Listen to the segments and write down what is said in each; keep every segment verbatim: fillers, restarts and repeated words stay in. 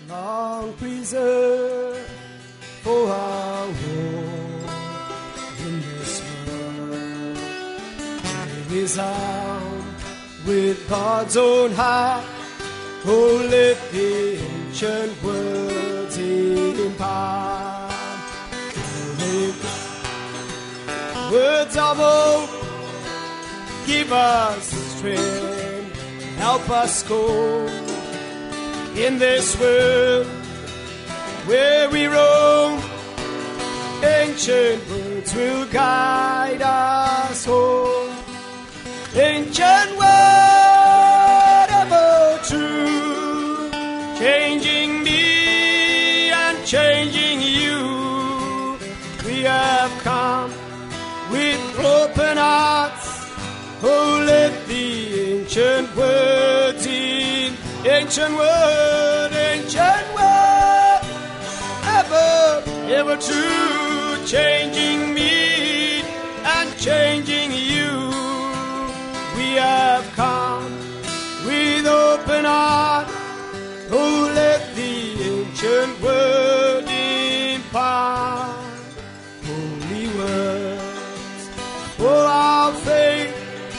long preserved for our home in this world. They resound with God's own heart. Oh, let the ancient words impart. Oh, let words of hope give us strength, help us go in this world where we roam. Ancient words will guide us home. Ancient word, ever true, changing me and changing you. We have come with open hearts. Oh, let the ancient words in, ancient word, ancient word, ever, ever true, changing me and changing you. We have come with open heart. Oh, let the ancient word impart. Holy words for our faith,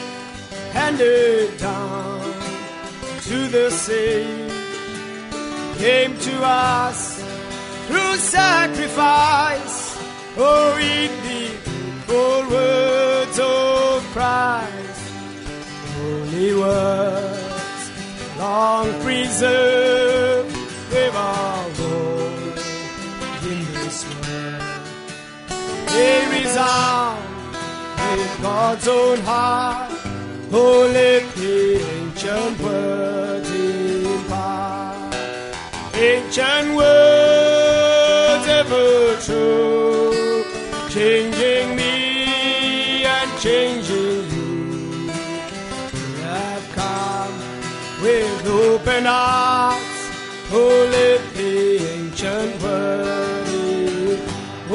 handed down to the saints, came to us through sacrifice. Oh, read the full words of Christ. Holy words, long preserved, with our Lord in this world. They resound with God's own heart. Oh, let the ancient words impart. Ancient words ever true, changing me and changing you. We have come with open hearts. Oh, let the ancient word impart.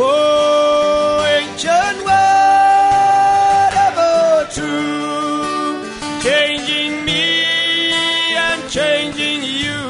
Oh, ancient word ever true, changing me and changing you.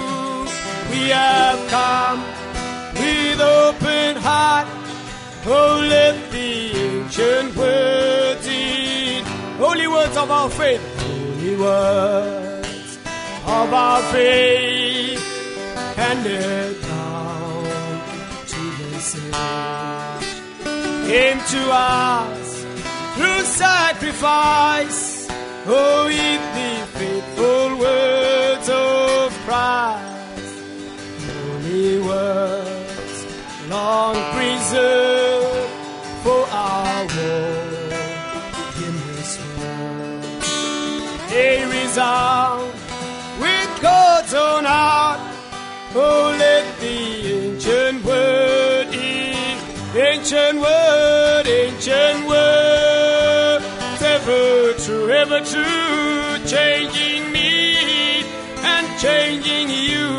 We have come with open heart. Oh, let the ancient words in. Holy words of our faith. Holy words of our faith, handed down to the saints, came to us through sacrifice. Oh, eat the faithful words of Christ. Holy words, long preserved for our war in this world. They resound with God's own heart. Oh, let the ancient word in, ancient word, ancient word, ever true, ever true, changing me and changing you.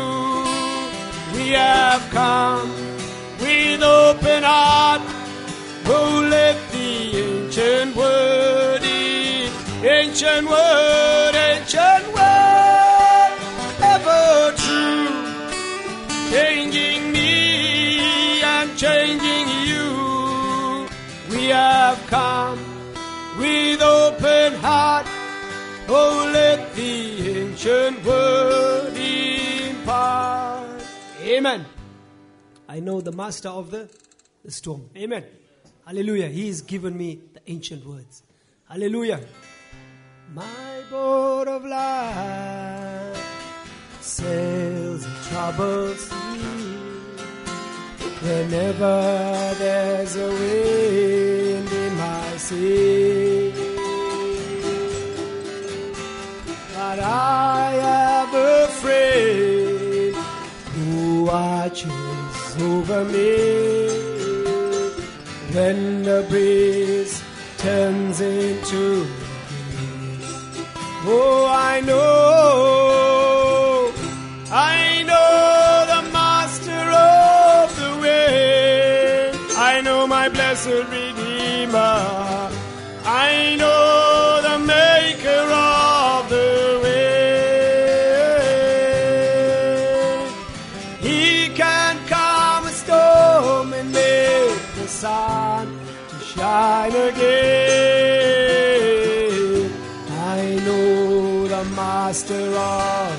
We have come with open heart. Oh, let the ancient word in, ancient word, ancient word, ever true, changing me and changing you. We have come with open heart. Oh, let the ancient word impart. Amen. I know the master of the, the storm. Amen. Hallelujah. He has given me the ancient words. Hallelujah. My boat of life sails a troubled sea. Whenever there's a wind in my sea, but I am afraid who watches over me when the breeze turns into rain. Oh, I know, I know the master of the way. I know my blessed Redeemer. I know the maker of the way. again. I know the master of.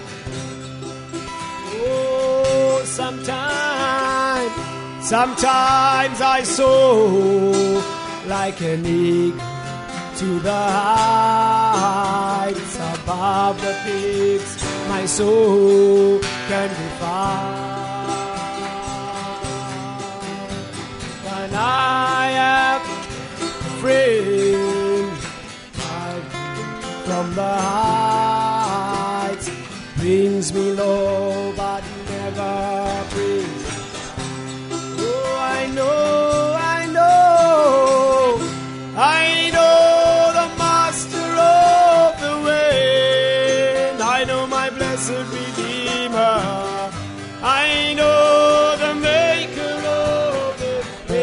Oh, sometimes, sometimes I soar like an eagle to the heights above the peaks. My soul can be found. When I am afraid from the heights, brings me low but never brings. Oh, I know, I know, I know the master of the wind. I know my blessed Redeemer. I know the maker of the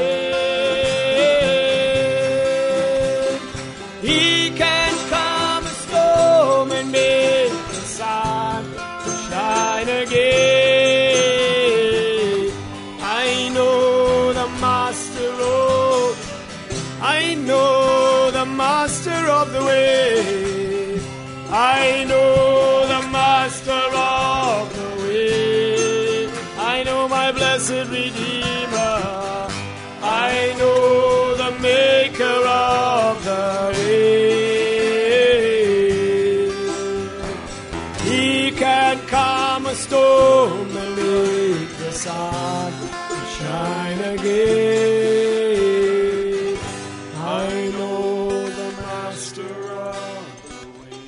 wind. He can calm a storm and make the sun shine again. I know the master of, I know the master of the way. I know the master of the way. I know my blessed Redeemer. I know the maker of the way. He can calm a storm and make the sun shine again. I know the master of the way.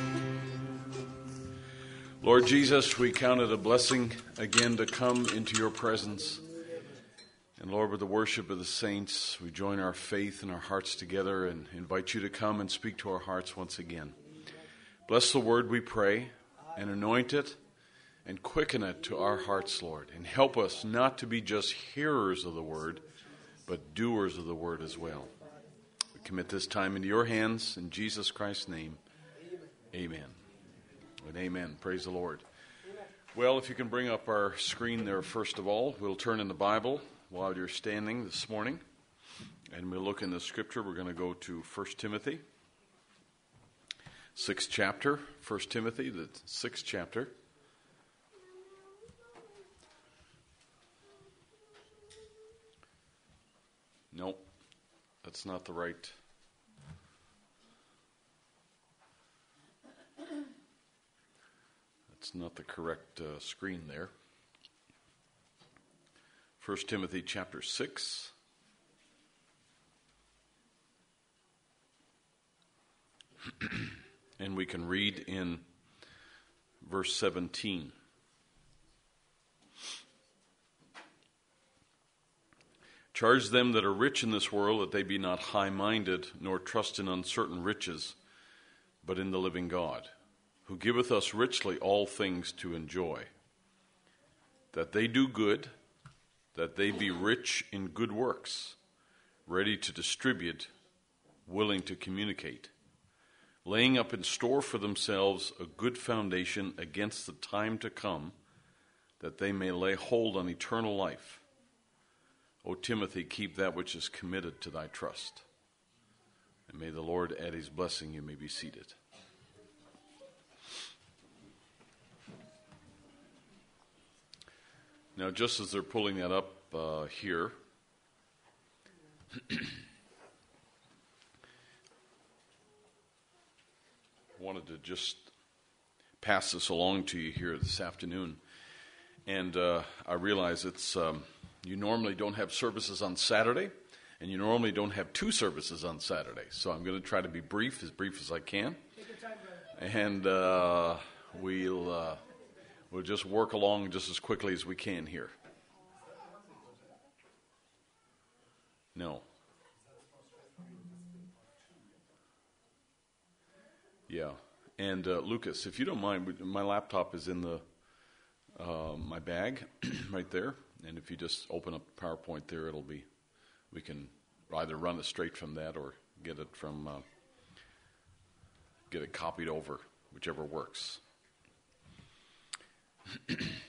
Lord Jesus, we count it a blessing again to come into your presence. And Lord, with the worship of the saints, we join our faith and our hearts together and invite you to come and speak to our hearts once again. Bless the word, we pray, and anoint it and quicken it to our hearts, Lord. And help us not to be just hearers of the word, but doers of the word as well. We commit this time into your hands in Jesus Christ's name. Amen. And amen. Praise the Lord. Well, if you can bring up our screen there first of all, we'll turn in the Bible while you're standing this morning. And we'll look in the scripture. We're going to go to First Timothy, sixth chapter. First Timothy, the sixth chapter. Nope, that's not the right. That's not the correct uh, screen there. First Timothy chapter six. And we can read in verse seventeen. Charge them that are rich in this world that they be not high-minded, nor trust in uncertain riches, but in the living God, who giveth us richly all things to enjoy. That they do good, that they be rich in good works, ready to distribute, willing to communicate, laying up in store for themselves a good foundation against the time to come, that they may lay hold on eternal life. O Timothy, keep that which is committed to thy trust. And may the Lord add his blessing. You may be seated. Now, just as they're pulling that up uh, here, I wanted to just pass this along to you here this afternoon. And uh, I realize it's um, you normally don't have services on Saturday, and you normally don't have two services on Saturday. So I'm going to try to be brief, as brief as I can. Take your time, brother. And uh, we'll uh, we'll just work along just as quickly as we can here. No. Yeah. And uh, Lucas, if you don't mind, my laptop is in the uh, my bag right there. And if you just open up PowerPoint there, it'll be, we can either run it straight from that or get it from, uh, get it copied over, whichever works.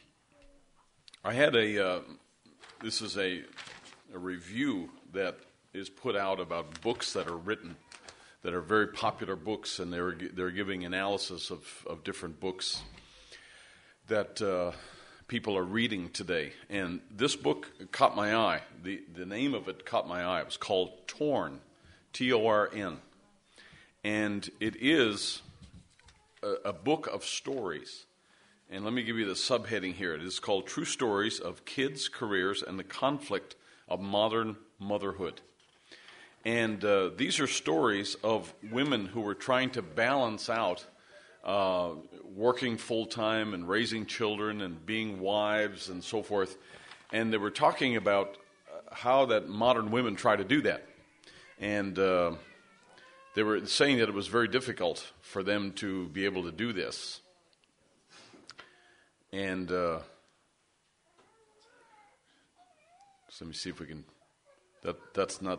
I had a, uh, this is a, a review that is put out about books that are written, that are very popular books, and they're they're giving analysis of, of different books that uh, people are reading today. And this book caught my eye. The the name of it caught my eye. It was called Torn, T O R N. And it is a, a book of stories. And let me give you the subheading here. It is called True Stories of Kids, Careers, and the Conflict of Modern Motherhood. And uh, these are stories of women who were trying to balance out uh, working full-time and raising children and being wives and so forth. And they were talking about how that modern women try to do that. And uh, they were saying that it was very difficult for them to be able to do this. And uh, so let me see if we can, that that's not,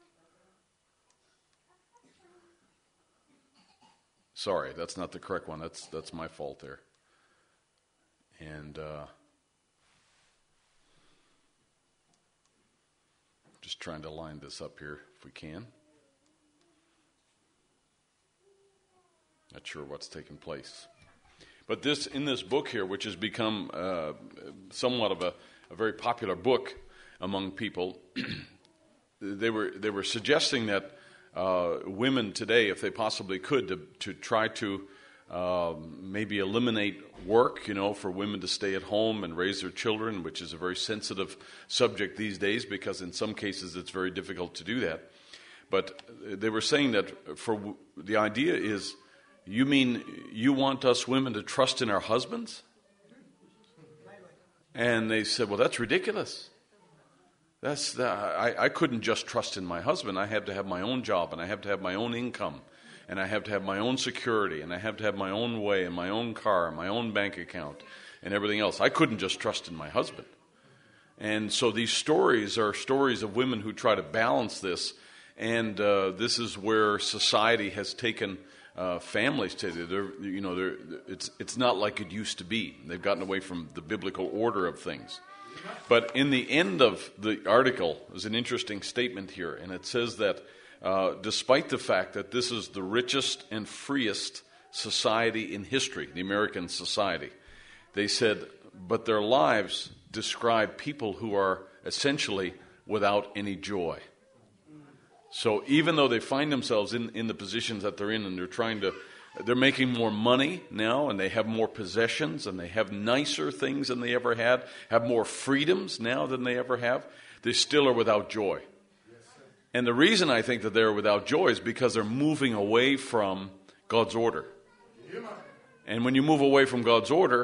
sorry, that's not the correct one. That's that's my fault there. And uh, just trying to line this up here if we can. Not sure what's taking place. But this, in this book here, which has become uh, somewhat of a, a very popular book among people, they were they were suggesting that uh, women today, if they possibly could, to, to try to uh, maybe eliminate work, you know, for women to stay at home and raise their children, which is a very sensitive subject these days because in some cases it's very difficult to do that. But they were saying that for the idea is, you mean you want us women to trust in our husbands? And they said, well, that's ridiculous. That's the, I, I couldn't just trust in my husband. I have to have my own job, and I have to have my own income, and I have to have my own security, and I have to have my own way, and my own car, and my own bank account, and everything else. I couldn't just trust in my husband. And so these stories are stories of women who try to balance this, and uh, this is where society has taken Uh, families today. They're, you know, they're, it's it's not like it used to be. They've gotten away from the biblical order of things. But in the end of the article, there's an interesting statement here, and it says that uh, despite the fact that this is the richest and freest society in history, the American society, they said, but their lives describe people who are essentially without any joy. So even though they find themselves in, in the positions that they're in, and they're trying to, they're making more money now, and they have more possessions, and they have nicer things than they ever had, have more freedoms now than they ever have, they still are without joy. And the reason I think that they're without joy is because they're moving away from God's order. And when you move away from God's order,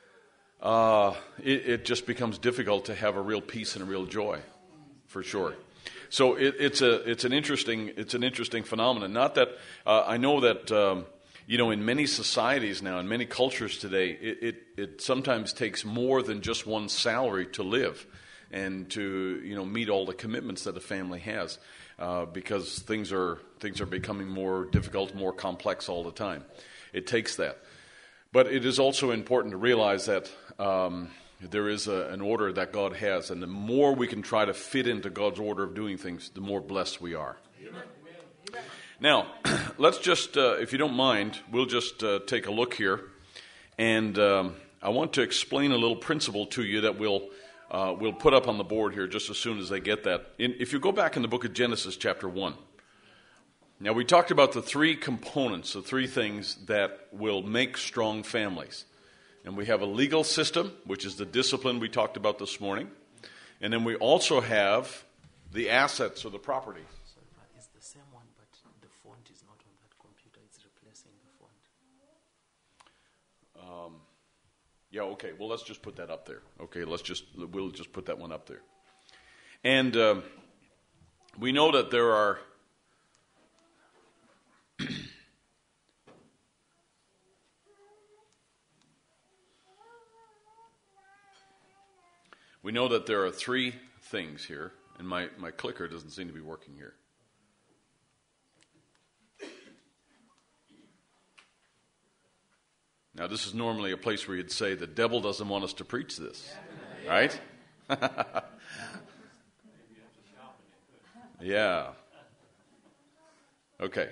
uh, it, it just becomes difficult to have a real peace and a real joy, for sure. So it, it's a it's an interesting it's an interesting phenomenon. Not that uh, I know that um, you know in many societies now, in many cultures today, it, it it sometimes takes more than just one salary to live, and to you know meet all the commitments that a family has, uh, because things are things are becoming more difficult, more complex all the time. It takes that, but it is also important to realize that. Um, There is a, an order that God has, and the more we can try to fit into God's order of doing things, the more blessed we are. Amen. Now, let's just, uh, if you don't mind, we'll just uh, take a look here, and um, I want to explain a little principle to you that we'll uh, we'll put up on the board here just as soon as I get that. In, if you go back in the book of Genesis, chapter one. Now, we talked about the three components, the three things that will make strong families. And we have a legal system, which is the discipline we talked about this morning. And then we also have the assets or the property. So it's the same one, but the font is not on that computer. It's replacing the font. Um, yeah, okay. Well, let's just put that up there. Okay, let's just, we'll just put that one up there. And um, we know that there are We know that there are three things here, and my, my clicker doesn't seem to be working here. Now, this is normally a place where you'd say the devil doesn't want us to preach this, right? Yeah. Okay.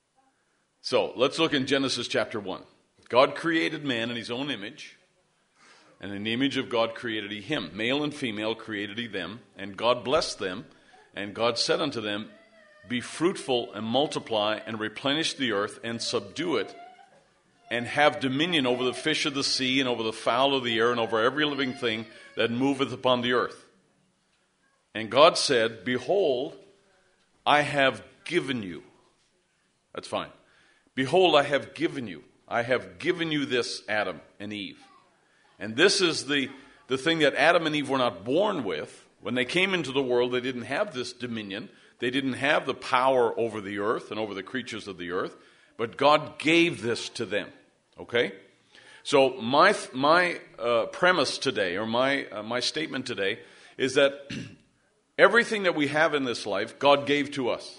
So let's look in Genesis chapter one. God created man in his own image, and in the image of God created he him. Male and female created he them, and God blessed them, and God said unto them, be fruitful and multiply and replenish the earth and subdue it, and have dominion over the fish of the sea and over the fowl of the air and over every living thing that moveth upon the earth. And God said, behold, I have given you. That's fine. Behold, I have given you. I have given you this, Adam and Eve. And this is the, the thing that Adam and Eve were not born with. When they came into the world, they didn't have this dominion. They didn't have the power over the earth and over the creatures of the earth. But God gave this to them. Okay? So my my uh, premise today, or my uh, my statement today, is that everything that we have in this life, God gave to us.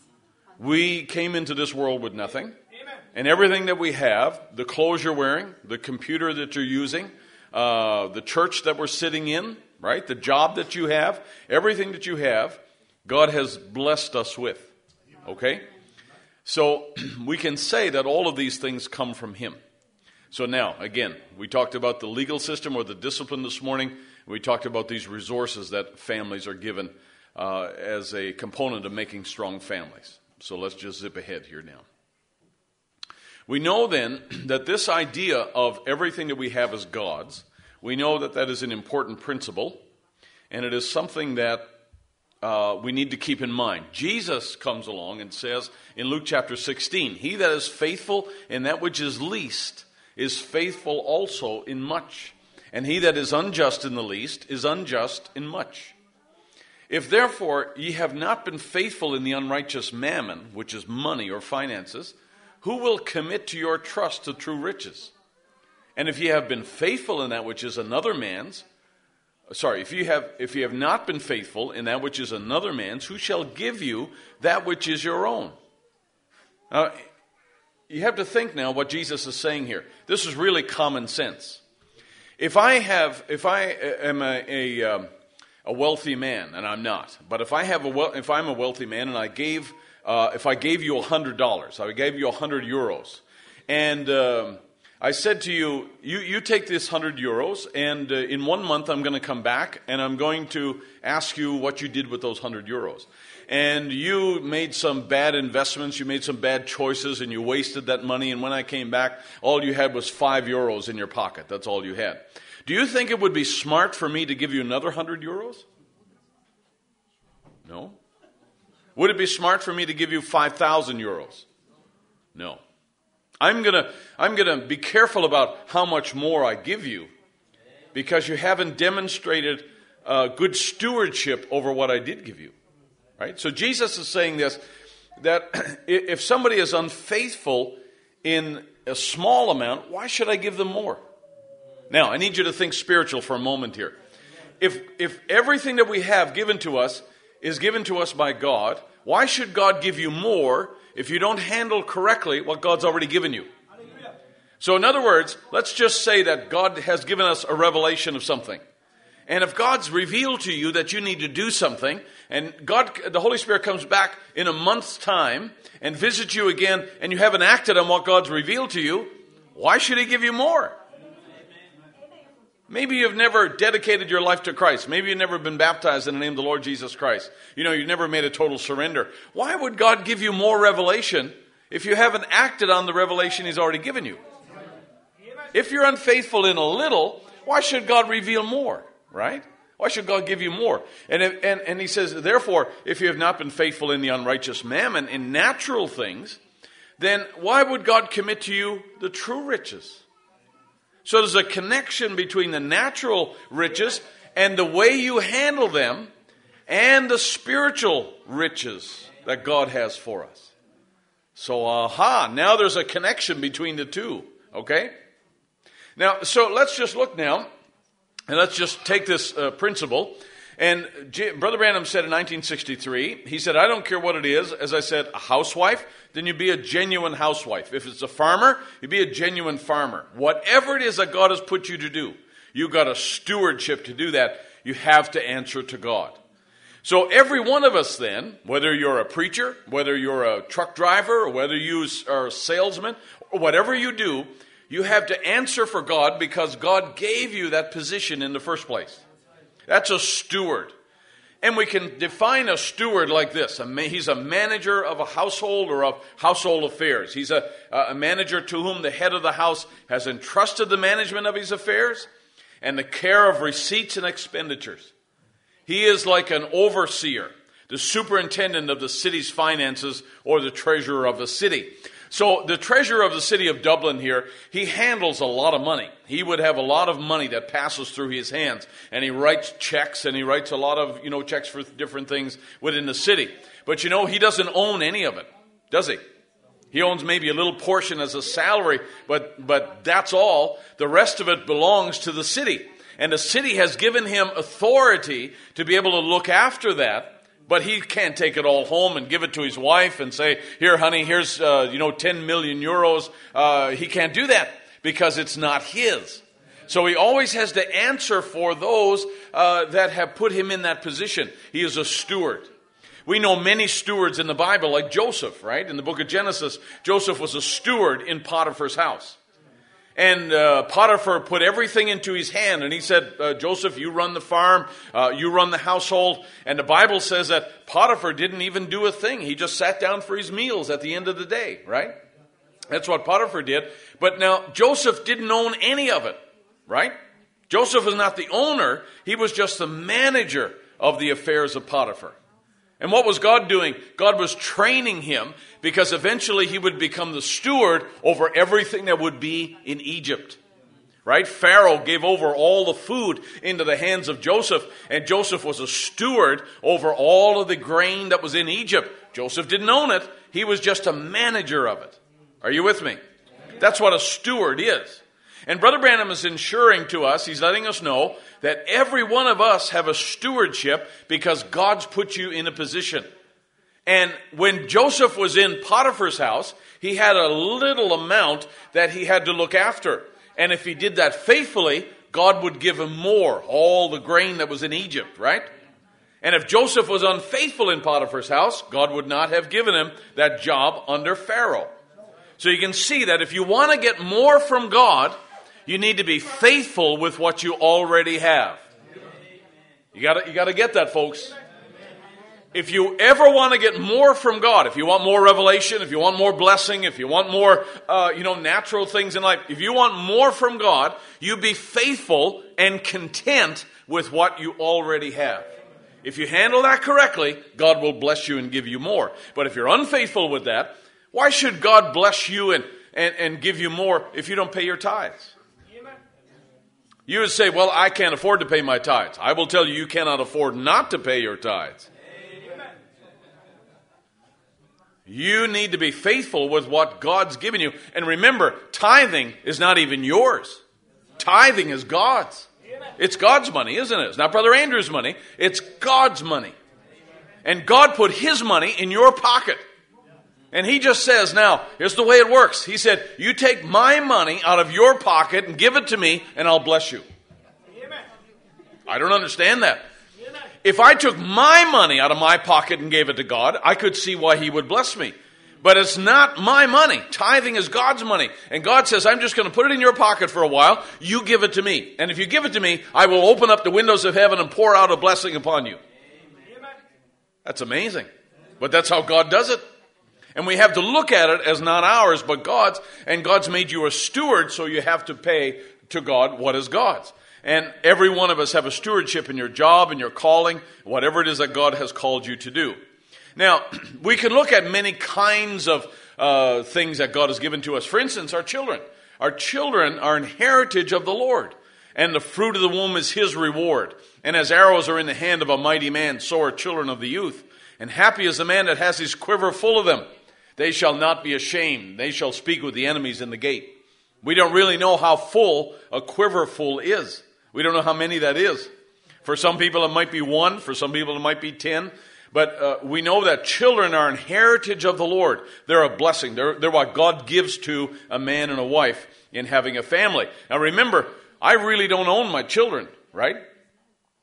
We came into this world with nothing. And everything that we have, the clothes you're wearing, the computer that you're using, uh, the church that we're sitting in, right? The job that you have, everything that you have, God has blessed us with. Okay? So we can say that all of these things come from Him. So now, again, we talked about the legal system or the discipline this morning. We talked about these resources that families are given uh, as a component of making strong families. So let's just zip ahead here now. We know then that this idea of everything that we have as God's, we know that that is an important principle, and it is something that uh, we need to keep in mind. Jesus comes along and says in Luke chapter sixteen, he that is faithful in that which is least is faithful also in much, and he that is unjust in the least is unjust in much. If therefore ye have not been faithful in the unrighteous mammon, which is money or finances, who will commit to your trust the true riches? And if ye have been faithful in that which is another man's, sorry, if you have if you have not been faithful in that which is another man's, who shall give you that which is your own? Now, you have to think now what Jesus is saying here. This is really common sense. If I have, if I am a a, um, a wealthy man, and I'm not, but if I have a we- if I'm a wealthy man and I gave Uh, if I gave you one hundred dollars, I gave you one hundred euros, and um, I said to you, you, you take this one hundred euros, and uh, in one month I'm going to come back, and I'm going to ask you what you did with those one hundred euros. And you made some bad investments, you made some bad choices, and you wasted that money, and when I came back, all you had was five euros in your pocket. That's all you had. Do you think it would be smart for me to give you another one hundred euros? No. Would it be smart for me to give you five thousand euros? No. I'm going to I'm going to be careful about how much more I give you, because you haven't demonstrated uh, good stewardship over what I did give you. Right? So Jesus is saying this, that if somebody is unfaithful in a small amount, why should I give them more? Now, I need you to think spiritual for a moment here. If if everything that we have given to us is given to us by God, why should God give you more if you don't handle correctly what God's already given you? Hallelujah. So in other words, let's just say that God has given us a revelation of something. And if God's revealed to you that you need to do something, and God, the Holy Spirit comes back in a month's time and visits you again, and you haven't acted on what God's revealed to you, why should He give you more? Maybe you've never dedicated your life to Christ. Maybe you've never been baptized in the name of the Lord Jesus Christ. You know, you've never made a total surrender. Why would God give you more revelation if you haven't acted on the revelation He's already given you? If you're unfaithful in a little, why should God reveal more, right? Why should God give you more? And, if, and, and He says, therefore, if you have not been faithful in the unrighteous mammon, in natural things, then why would God commit to you the true riches? So there's a connection between the natural riches and the way you handle them and the spiritual riches that God has for us. So, aha, now there's a connection between the two, okay? Now, so let's just look now, and let's just take this uh, principle. And J- Brother Branham said in nineteen sixty-three, he said, I don't care what it is. As I said, a housewife, then you be a genuine housewife. If it's a farmer, you be a genuine farmer. Whatever it is that God has put you to do, you got a stewardship to do that. You have to answer to God. So every one of us then, whether you're a preacher, whether you're a truck driver, or whether you are a salesman, or whatever you do, you have to answer for God because God gave you that position in the first place. That's a steward. And we can define a steward like this. He's a manager of a household or of household affairs. He's a, a manager to whom the head of the house has entrusted the management of his affairs and the care of receipts and expenditures. He is like an overseer, the superintendent of the city's finances or the treasurer of the city. So the treasurer of the city of Dublin here, he handles a lot of money. He would have a lot of money that passes through his hands. And he writes checks, and he writes a lot of, you know, checks for different things within the city. But, you know, he doesn't own any of it, does he? He owns maybe a little portion as a salary, but but that's all. The rest of it belongs to the city. And the city has given him authority to be able to look after that, but he can't take it all home and give it to his wife and say, here, honey, here's, uh, you know, ten million euros. Uh, he can't do that because it's not his. So he always has to answer for those uh, that have put him in that position. He is a steward. We know many stewards in the Bible, like Joseph, right? In the book of Genesis, Joseph was a steward in Potiphar's house. And uh, Potiphar put everything into his hand, and he said, uh, Joseph, you run the farm, uh, you run the household. And the Bible says that Potiphar didn't even do a thing. He just sat down for his meals at the end of the day, right? That's what Potiphar did. But now, Joseph didn't own any of it, right? Joseph was not the owner. He was just the manager of the affairs of Potiphar. And what was God doing? God was training him because eventually he would become the steward over everything that would be in Egypt. Right? Pharaoh gave over all the food into the hands of Joseph, and Joseph was a steward over all of the grain that was in Egypt. Joseph didn't own it. He was just a manager of it. Are you with me? That's what a steward is. And Brother Branham is ensuring to us, he's letting us know, that every one of us have a stewardship because God's put you in a position. And when Joseph was in Potiphar's house, he had a little amount that he had to look after. And if he did that faithfully, God would give him more, all the grain that was in Egypt, right? And if Joseph was unfaithful in Potiphar's house, God would not have given him that job under Pharaoh. So you can see that if you want to get more from God, you need to be faithful with what you already have. You got you got to get that, folks. If you ever want to get more from God, if you want more revelation, if you want more blessing, if you want more, uh, you know, natural things in life, if you want more from God, you be faithful and content with what you already have. If you handle that correctly, God will bless you and give you more. But if you're unfaithful with that, why should God bless you and, and, and give you more if you don't pay your tithes? You would say, well, I can't afford to pay my tithes. I will tell you, you cannot afford not to pay your tithes. Amen. You need to be faithful with what God's given you. And remember, tithing is not even yours. Tithing is God's. It's God's money, isn't it? It's not Brother Andrew's money. It's God's money. And God put His money in your pocket. And He just says, now, here's the way it works. He said, you take my money out of your pocket and give it to me, and I'll bless you. Amen. I don't understand that. Amen. If I took my money out of my pocket and gave it to God, I could see why He would bless me. But it's not my money. Tithing is God's money. And God says, I'm just going to put it in your pocket for a while. You give it to me. And if you give it to me, I will open up the windows of heaven and pour out a blessing upon you. Amen. That's amazing. But that's how God does it. And we have to look at it as not ours, but God's. And God's made you a steward, so you have to pay to God what is God's. And every one of us have a stewardship in your job, in your calling, whatever it is that God has called you to do. Now, we can look at many kinds of uh, things that God has given to us. For instance, our children. Our children are an heritage of the Lord. And the fruit of the womb is His reward. And as arrows are in the hand of a mighty man, so are children of the youth. And happy is the man that has his quiver full of them. They shall not be ashamed. They shall speak with the enemies in the gate. We don't really know how full a quiver full is. We don't know how many that is. For some people it might be one. For some people it might be ten. But uh, we know that children are an heritage of the Lord. They're a blessing. They're, they're what God gives to a man and a wife in having a family. Now remember, I really don't own my children, right? Amen.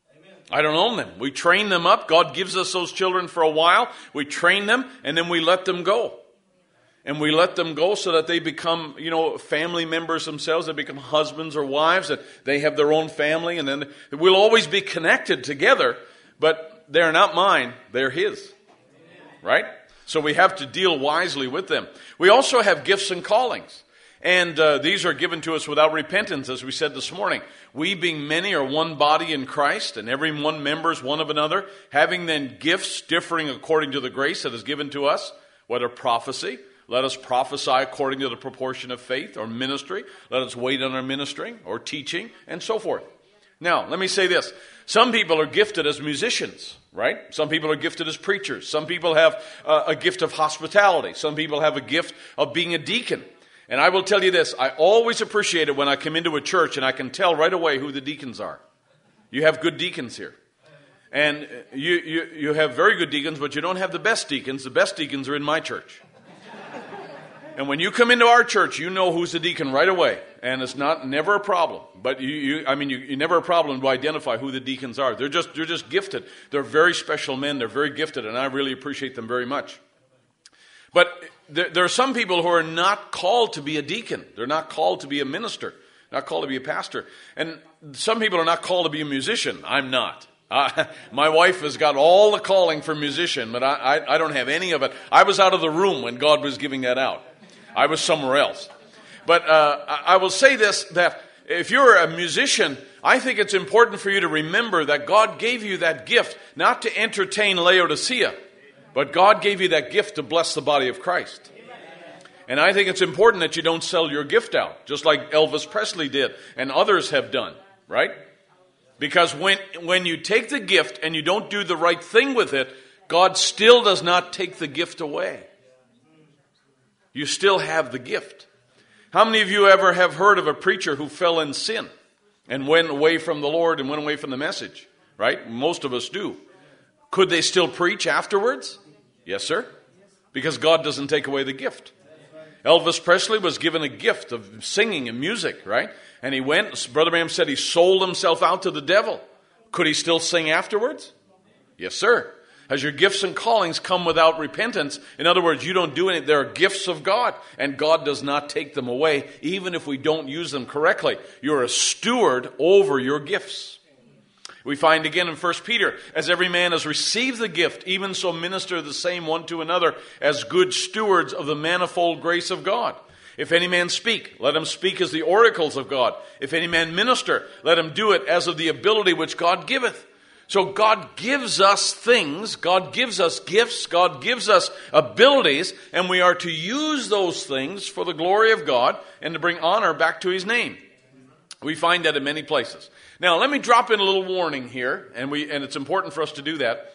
I don't own them. We train them up. God gives us those children for a while. We train them, and then we let them go. And we let them go so that they become, you know, family members themselves. They become husbands or wives, that they have their own family, and then we'll always be connected together, but they're not mine, they're His. Right? So we have to deal wisely with them. We also have gifts and callings. And uh, these are given to us without repentance, as we said this morning. We, being many, are one body in Christ, and every one members one of another, having then gifts differing according to the grace that is given to us, whether prophecy, let us prophesy according to the proportion of faith, or ministry, let us wait on our ministering, or teaching, and so forth. Now, let me say this. Some people are gifted as musicians, right? Some people are gifted as preachers. Some people have uh, a gift of hospitality. Some people have a gift of being a deacon. And I will tell you this, I always appreciate it when I come into a church and I can tell right away who the deacons are. You have good deacons here. And you, you, you have very good deacons, but you don't have the best deacons. The best deacons are in my church. And when you come into our church, you know who's the deacon right away. And it's not never a problem. But you, you I mean, you, you never a problem to identify who the deacons are. They're just, they're just gifted. They're very special men. They're very gifted, and I really appreciate them very much. But there, there are some people who are not called to be a deacon. They're not called to be a minister. Not called to be a pastor. And some people are not called to be a musician. I'm not. Uh, my wife has got all the calling for musician, but I, I, I don't have any of it. I was out of the room when God was giving that out. I was somewhere else. But uh, I will say this, that if you're a musician, I think it's important for you to remember that God gave you that gift not to entertain Laodicea, but God gave you that gift to bless the body of Christ. And I think it's important that you don't sell your gift out, just like Elvis Presley did and others have done, right? Because when, when you take the gift and you don't do the right thing with it, God still does not take the gift away. You still have the gift. How many of you ever have heard of a preacher who fell in sin and went away from the Lord and went away from the message? Right? Most of us do. Could they still preach afterwards? Yes, sir. Because God doesn't take away the gift. Elvis Presley was given a gift of singing and music, right? And he went, Brother Branham said he sold himself out to the devil. Could he still sing afterwards? Yes, sir. As your gifts and callings come without repentance, in other words, you don't do anything. They're gifts of God, and God does not take them away, even if we don't use them correctly. You're a steward over your gifts. We find again in First Peter, as every man has received the gift, even so minister the same one to another as good stewards of the manifold grace of God. If any man speak, let him speak as the oracles of God. If any man minister, let him do it as of the ability which God giveth. So God gives us things, God gives us gifts, God gives us abilities, and we are to use those things for the glory of God and to bring honor back to His name. We find that in many places. Now, let me drop in a little warning here, and we and it's important for us to do that.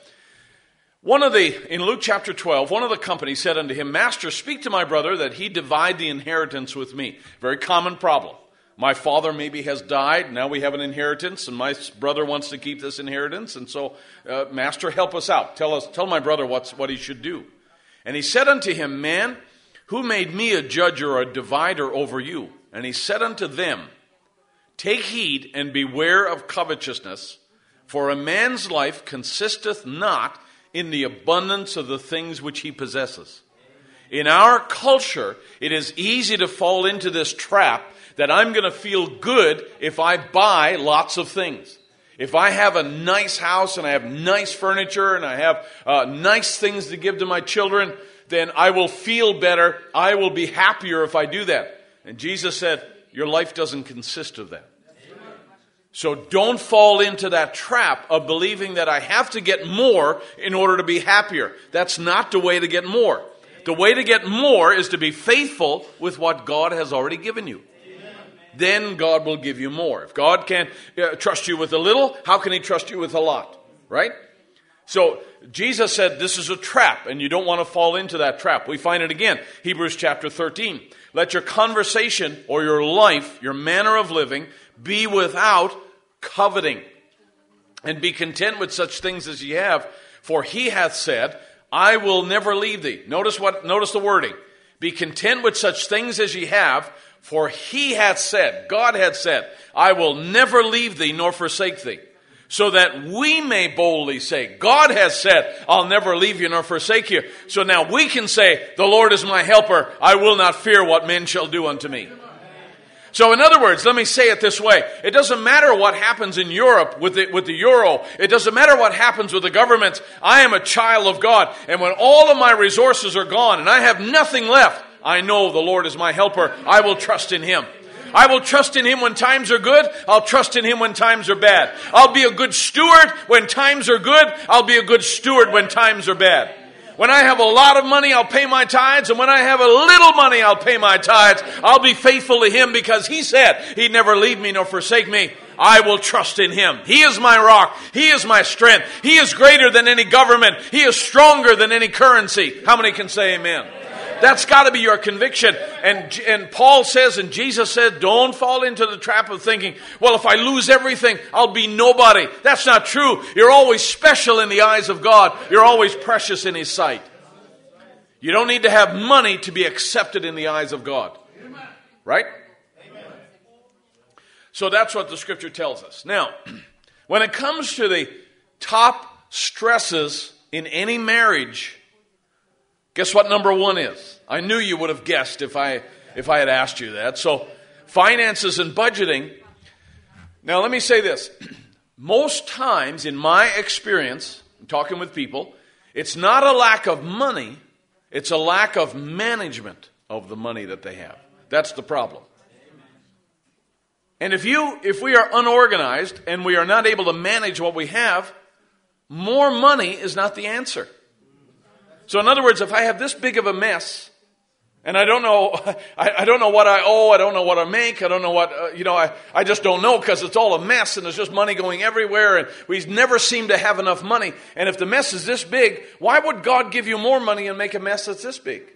One of the, in Luke chapter twelve, one of the company said unto him, Master, speak to my brother that he divide the inheritance with me. Very common problem. My father maybe has died. Now we have an inheritance, and my brother wants to keep this inheritance. And so, uh, Master, help us out. Tell us, tell my brother what's, what he should do. And he said unto him, Man, who made me a judge or a divider over you? And he said unto them, Take heed and beware of covetousness, for a man's life consisteth not in the abundance of the things which he possesses. In our culture, it is easy to fall into this trap that I'm going to feel good if I buy lots of things. If I have a nice house and I have nice furniture and I have uh, nice things to give to my children, then I will feel better. I will be happier if I do that. And Jesus said, your life doesn't consist of that. So don't fall into that trap of believing that I have to get more in order to be happier. That's not the way to get more. The way to get more is to be faithful with what God has already given you. Then God will give you more. If God can't uh, trust you with a little, how can He trust you with a lot? Right? So Jesus said this is a trap, and you don't want to fall into that trap. We find it again, Hebrews chapter thirteen. Let your conversation or your life, your manner of living, be without coveting. And be content with such things as ye have, for He hath said, I will never leave thee. Notice what? Notice the wording. Be content with such things as ye have, for He hath said, God hath said, I will never leave thee nor forsake thee. so that we may boldly say, God has said, I'll never leave you nor forsake you. So now we can say, the Lord is my helper. I will not fear what men shall do unto me. So in other words, let me say it this way. It doesn't matter what happens in Europe with the, with the euro. It doesn't matter what happens with the government. I am a child of God. And when all of my resources are gone and I have nothing left, I know the Lord is my helper. I will trust in Him. I will trust in Him when times are good. I'll trust in Him when times are bad. I'll be a good steward when times are good. I'll be a good steward when times are bad. When I have a lot of money, I'll pay my tithes. And when I have a little money, I'll pay my tithes. I'll be faithful to Him because He said He'd never leave me nor forsake me. I will trust in Him. He is my rock. He is my strength. He is greater than any government. He is stronger than any currency. How many can say amen? That's got to be your conviction. And, and Paul says, and Jesus said, don't fall into the trap of thinking, well, if I lose everything, I'll be nobody. That's not true. You're always special in the eyes of God. You're always precious in His sight. You don't need to have money to be accepted in the eyes of God. Right? So that's what the Scripture tells us. Now, when it comes to the top stresses in any marriage, guess what number one is? I knew you would have guessed if I if I had asked you that. So, finances and budgeting. Now, let me say this. Most times, in my experience, talking with people, it's not a lack of money. It's a lack of management of the money that they have. That's the problem. And if you if we are unorganized and we are not able to manage what we have, more money is not the answer. So in other words, if I have this big of a mess, and I don't know, I, I don't know what I owe, I don't know what I make, I don't know what, uh, you know, I, I just don't know because it's all a mess and there's just money going everywhere and we never seem to have enough money. And if the mess is this big, why would God give you more money and make a mess that's this big?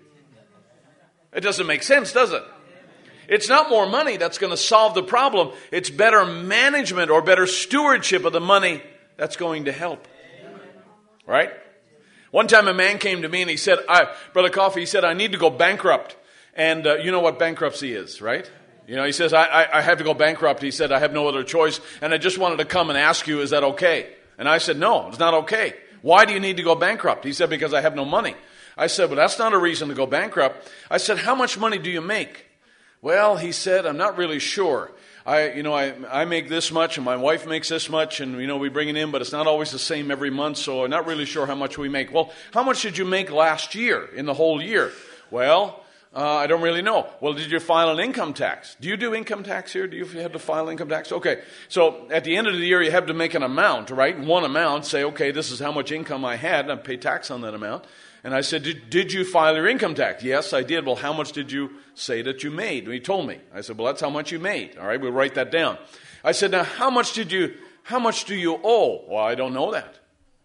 It doesn't make sense, does it? It's not more money that's going to solve the problem. It's better management or better stewardship of the money that's going to help. Right? One time a man came to me and he said, I, Brother Coffey, he said, I need to go bankrupt. And uh, you know what bankruptcy is, right? You know, he says, I, I, I have to go bankrupt. He said, I have no other choice. And I just wanted to come and ask you, is that okay? And I said, no, it's not okay. Why do you need to go bankrupt? He said, because I have no money. I said, well, that's not a reason to go bankrupt. I said, how much money do you make? Well, he said, I'm not really sure. I, you know, I, I make this much and my wife makes this much and, you know, we bring it in, but it's not always the same every month, so I'm not really sure how much we make. Well, how much did you make last year in the whole year? Well, uh, I don't really know. Well, did you file an income tax? Do you do income tax here? Do you have to file income tax? Okay. So at the end of the year, you have to make an amount, right? One amount, say, okay, this is how much income I had, and I pay tax on that amount. And I said, did, did you file your income tax? Yes, I did. Well, how much did you say that you made? And he told me. I said, well, that's how much you made. All right, we'll write that down. I said, now, how much did you, how much do you owe? Well, I don't know that.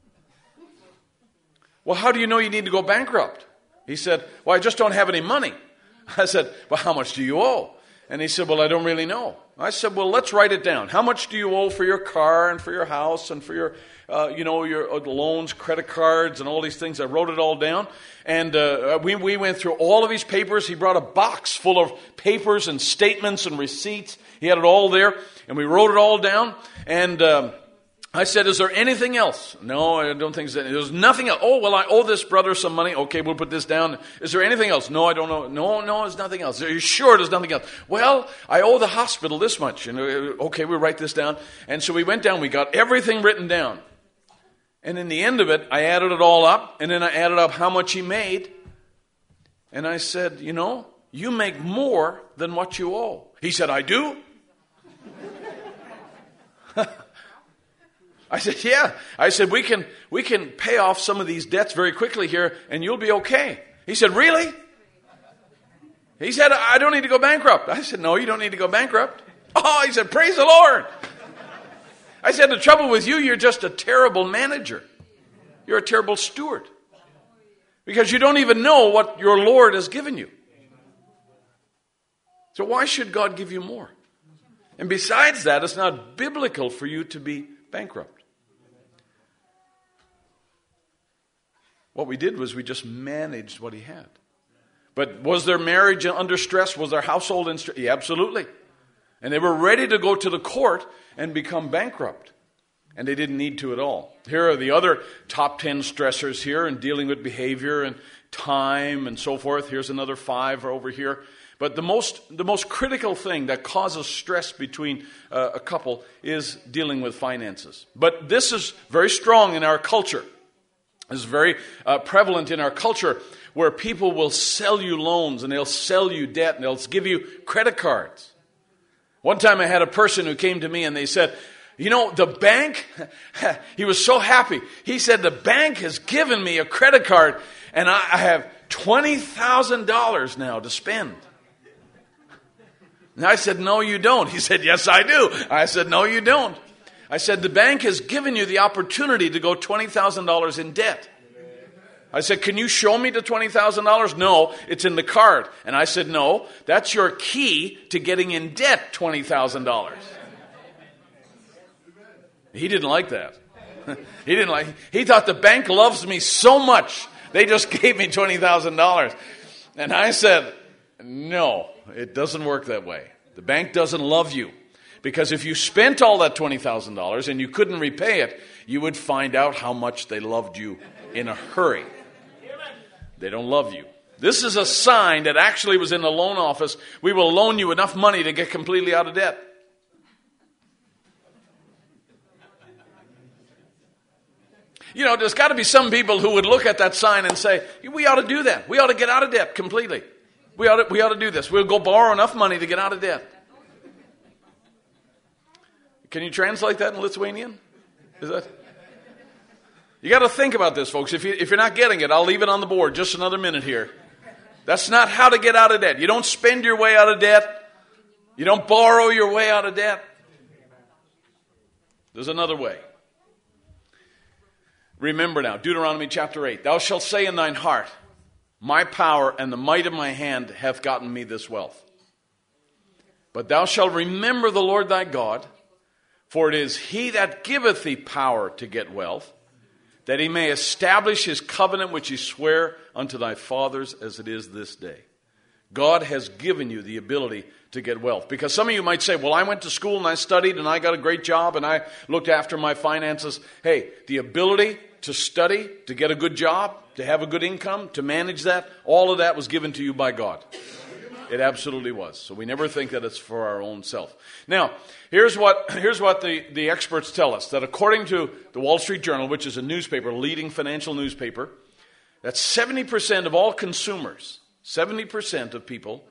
Well, how do you know you need to go bankrupt? He said, well, I just don't have any money. I said, well, how much do you owe? And he said, well, I don't really know. I said, well, let's write it down. How much do you owe for your car and for your house and for your, uh, you know, your uh, loans, credit cards, and all these things? I wrote it all down. And uh, we, we went through all of his papers. He brought a box full of papers and statements and receipts. He had it all there. And we wrote it all down. And um, I said, is there anything else? No, I don't think so. There's nothing else. Oh, well, I owe this brother some money. Okay, we'll put this down. Is there anything else? No, I don't know. No, no, there's nothing else. Are you sure there's nothing else? Well, I owe the hospital this much. And uh, okay, we'll write this down. And so we went down. We got everything written down. And in the end of it, I added it all up. And then I added up how much he made. And I said, you know, you make more than what you owe. He said, I do? I said, yeah. I said, we can we can pay off some of these debts very quickly here, and you'll be okay. He said, really? He said, I don't need to go bankrupt. I said, no, you don't need to go bankrupt. Oh, he said, praise the Lord. I said, the trouble with you, you're just a terrible manager. You're a terrible steward. Because you don't even know what your Lord has given you. So why should God give you more? And besides that, it's not biblical for you to be bankrupt. What we did was we just managed what he had. But was their marriage under stress? Was their household in stress? Yeah, absolutely. And they were ready to go to the court and become bankrupt. And they didn't need to at all. Here are the other top ten stressors here in dealing with behavior and time and so forth. Here's another five over here. But the most the most critical thing that causes stress between uh, a couple is dealing with finances. But this is very strong in our culture. This is very uh, prevalent in our culture, where people will sell you loans and they'll sell you debt and they'll give you credit cards. One time I had a person who came to me and they said, you know, the bank, he was so happy. He said, the bank has given me a credit card and I, I have twenty thousand dollars now to spend. And I said, no, you don't. He said, yes, I do. I said, no, you don't. I said, the bank has given you the opportunity to go twenty thousand dollars in debt. I said, can you show me the twenty thousand dollars? No, it's in the card. And I said, no, that's your key to getting in debt twenty thousand dollars. He didn't like that. He didn't like. He thought the bank loves me so much, they just gave me twenty thousand dollars. And I said, no, it doesn't work that way. The bank doesn't love you. Because if you spent all that twenty thousand dollars and you couldn't repay it, you would find out how much they loved you in a hurry. They don't love you. This is a sign that actually was in the loan office. We will loan you enough money to get completely out of debt. You know, there's got to be some people who would look at that sign and say, we ought to do that. We ought to get out of debt completely. We ought to, we ought to do this. We'll go borrow enough money to get out of debt. Can you translate that in Lithuanian? Is that? You got to think about this, folks. If, you, if you're not getting it, I'll leave it on the board just another minute here. That's not how to get out of debt. You don't spend your way out of debt. You don't borrow your way out of debt. There's another way. Remember now, Deuteronomy chapter eight. Thou shalt say in thine heart, my power and the might of my hand hath gotten me this wealth. But thou shalt remember the Lord thy God, for it is he that giveth thee power to get wealth, that he may establish his covenant which he sware unto thy fathers as it is this day. God has given you the ability to get wealth. Because some of you might say, well, I went to school and I studied and I got a great job and I looked after my finances. Hey, the ability to study, to get a good job, to have a good income, to manage that, all of that was given to you by God. It absolutely was. So we never think that it's for our own self. Now, here's what here's what the, the experts tell us, that according to the Wall Street Journal, which is a newspaper, a leading financial newspaper, that seventy percent of all consumers, seventy percent of people,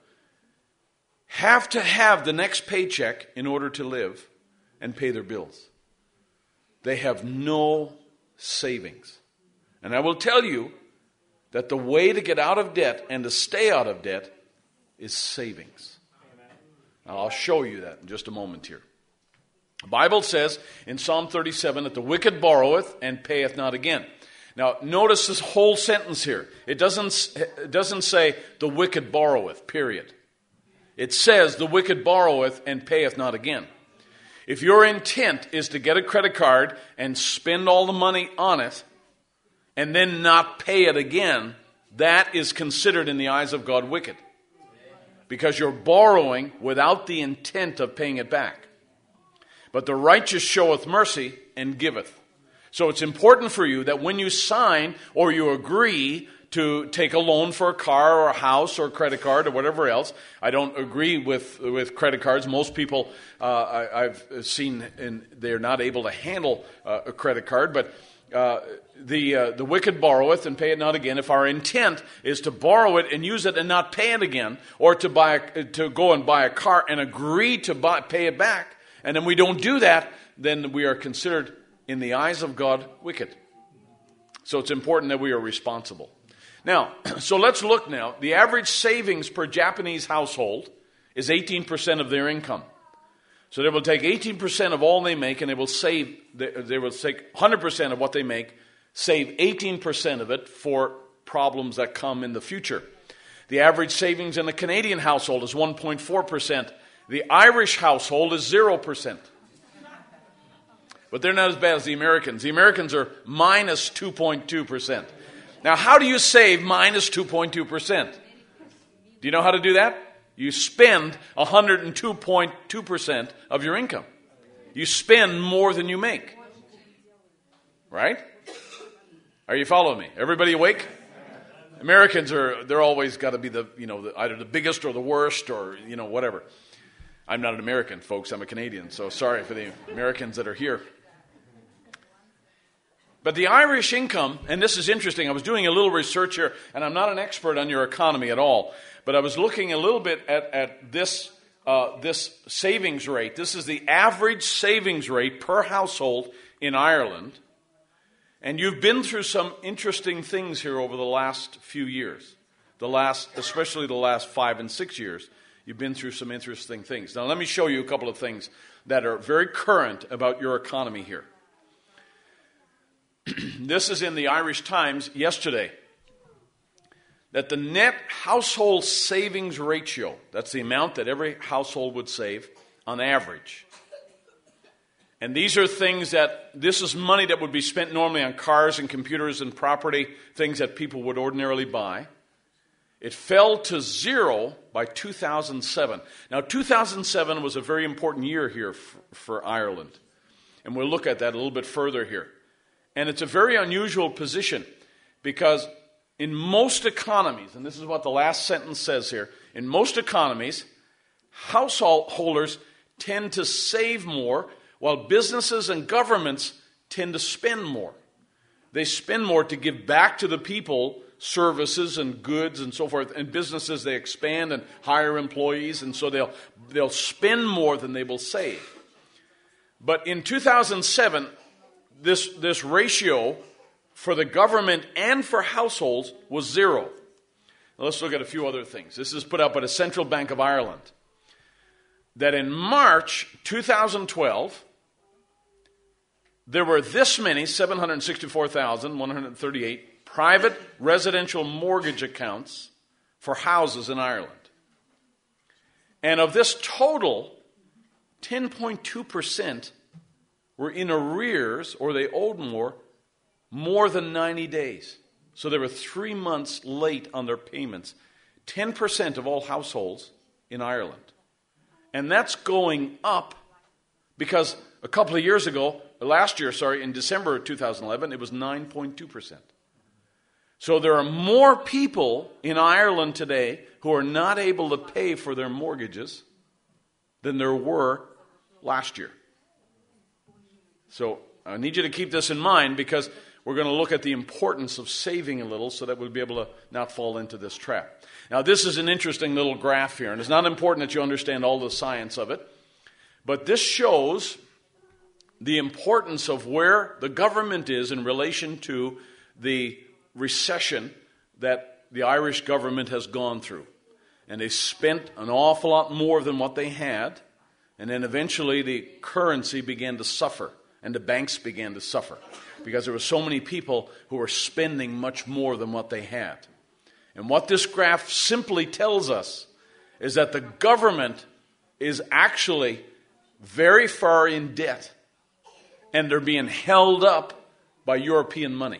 have to have the next paycheck in order to live and pay their bills. They have no savings. And I will tell you that the way to get out of debt and to stay out of debt is savings. Now, I'll show you that in just a moment here. The Bible says in Psalm thirty-seven that the wicked borroweth and payeth not again. Now, notice this whole sentence here. It doesn't, it doesn't say the wicked borroweth, period. It says the wicked borroweth and payeth not again. If your intent is to get a credit card and spend all the money on it and then not pay it again, that is considered in the eyes of God wicked. Because you're borrowing without the intent of paying it back. But the righteous showeth mercy and giveth. So it's important for you that when you sign or you agree to take a loan for a car or a house or a credit card or whatever else. I don't agree with, with credit cards. Most people uh, I, I've seen, in, they're not able to handle uh, a credit card. But uh, the uh, the wicked borroweth and pay it not again. If our intent is to borrow it and use it and not pay it again, or to buy to go and buy a car and agree to buy, pay it back, and then we don't do that, then we are considered in the eyes of God wicked. So it's important that we are responsible. Now, so let's look now. The average savings per Japanese household is eighteen percent of their income. So they will take eighteen percent of all they make and they will save, they will take one hundred percent of what they make, save eighteen percent of it for problems that come in the future. The average savings in the Canadian household is one point four percent. The Irish household is zero percent. But they're not as bad as the Americans. The Americans are minus two point two percent. Now, how do you save minus two point two percent? Do you know how to do that? You spend one hundred two point two percent of your income. You spend more than you make. right? Are you following me? Everybody awake? Americans are, they're always got to be the, you know, the, either the biggest or the worst or, you know, whatever. I'm not an American, folks. I'm a Canadian, so sorry for the Americans that are here. But the Irish income, and this is interesting, I was doing a little research here, and I'm not an expert on your economy at all, but I was looking a little bit at, at this, uh, this savings rate. This is the average savings rate per household in Ireland. And you've been through some interesting things here over the last few years, the last, especially the last five and six years. You've been through some interesting things. Now, let me show you a couple of things that are very current about your economy here. This is in the Irish Times yesterday, that the net household savings ratio, that's the amount that every household would save on average. And these are things that, this is money that would be spent normally on cars and computers and property, things that people would ordinarily buy. It fell to zero by two thousand seven. Now, two thousand seven was a very important year here for, for Ireland. And we'll look at that a little bit further here. And it's a very unusual position because in most economies, and this is what the last sentence says here, in most economies, householders tend to save more while businesses and governments tend to spend more. They spend more to give back to the people services and goods and so forth. And businesses, they expand and hire employees, and so they'll they'll spend more than they will save. But in two thousand seven, this, this ratio for the government and for households was zero. Now let's look at a few other things. This is put up by the Central Bank of Ireland. That in March two thousand twelve, there were this many, seven hundred sixty-four thousand one hundred thirty-eight, private residential mortgage accounts for houses in Ireland. And of this total, ten point two percent were in arrears, or they owed more, more than ninety days. So they were three months late on their payments. ten percent of all households in Ireland. And that's going up because a couple of years ago, last year, sorry, in December of two thousand eleven, it was nine point two percent. So there are more people in Ireland today who are not able to pay for their mortgages than there were last year. So I need you to keep this in mind because we're going to look at the importance of saving a little so that we'll be able to not fall into this trap. Now, this is an interesting little graph here, and it's not important that you understand all the science of it, but this shows the importance of where the government is in relation to the recession that the Irish government has gone through. And they spent an awful lot more than what they had, and then eventually the currency began to suffer, and the banks began to suffer, because there were so many people who were spending much more than what they had. And what this graph simply tells us is that the government is actually very far in debt, and they're being held up by European money.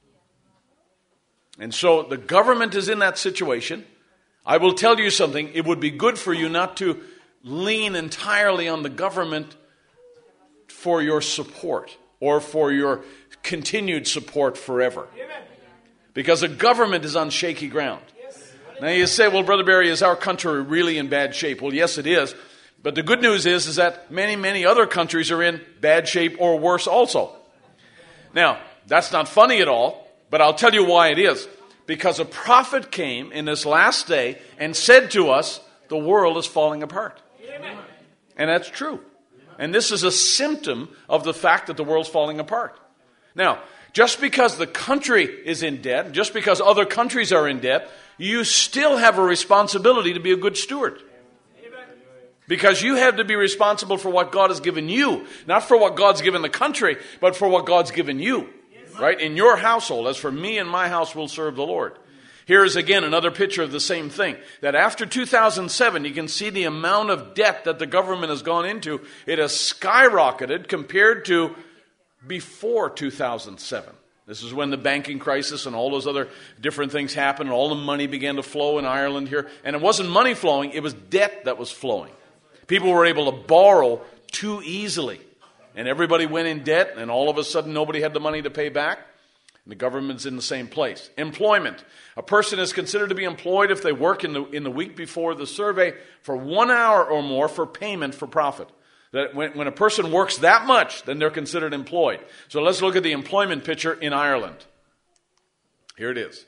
And so the government is in that situation. I will tell you something, it would be good for you not to lean entirely on the government for your support or for your continued support forever. Because the government is on shaky ground. Now you say, well, Brother Barry, is our country really in bad shape? Well, yes, it is. But the good news is, is that many, many other countries are in bad shape or worse also. Now, that's not funny at all, but I'll tell you why it is. Because a prophet came in this last day and said to us, the world is falling apart. Amen. And that's true. And this is a symptom of the fact that the world's falling apart. Now, just because the country is in debt, just because other countries are in debt, you still have a responsibility to be a good steward. Because you have to be responsible for what God has given you. Not for what God's given the country, but for what God's given you. Right? In your household. As for me and my house will serve the Lord. Here is again another picture of the same thing. That after two thousand seven, you can see the amount of debt that the government has gone into. It has skyrocketed compared to before two thousand seven. This is when the banking crisis and all those other different things happened. And all the money began to flow in Ireland here. And it wasn't money flowing, it was debt that was flowing. People were able to borrow too easily. And everybody went in debt, and all of a sudden nobody had the money to pay back. And the government's in the same place. Employment. A person is considered to be employed if they work in the, in the week before the survey for one hour or more for payment for profit. That when, when a person works that much, then they're considered employed. So let's look at the employment picture in Ireland. Here it is.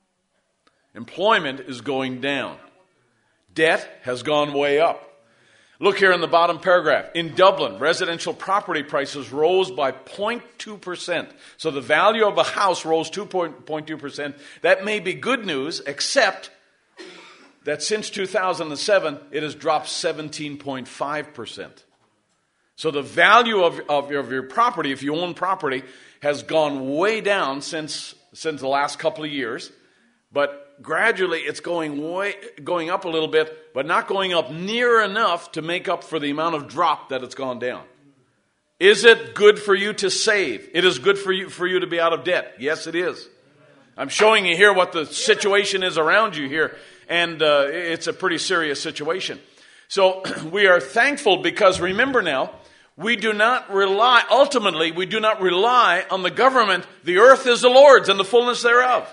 Employment is going down. Debt has gone way up. Look here in the bottom paragraph. In Dublin, residential property prices rose by zero point two percent. So the value of a house rose two point two percent. That may be good news, except that since two thousand seven, it has dropped seventeen point five percent. So the value of, of, your, of your property, if you own property, has gone way down since, since the last couple of years. But gradually it's going way, going up a little bit, but not going up near enough to make up for the amount of drop that it's gone down. Is it good for you to save? It is good for you for you to be out of debt. Yes, it is. I'm showing you here what the situation is around you here, and uh, it's a pretty serious situation. So we are thankful because remember now, we do not rely, ultimately, we do not rely on the government. The earth is the Lord's and the fullness thereof.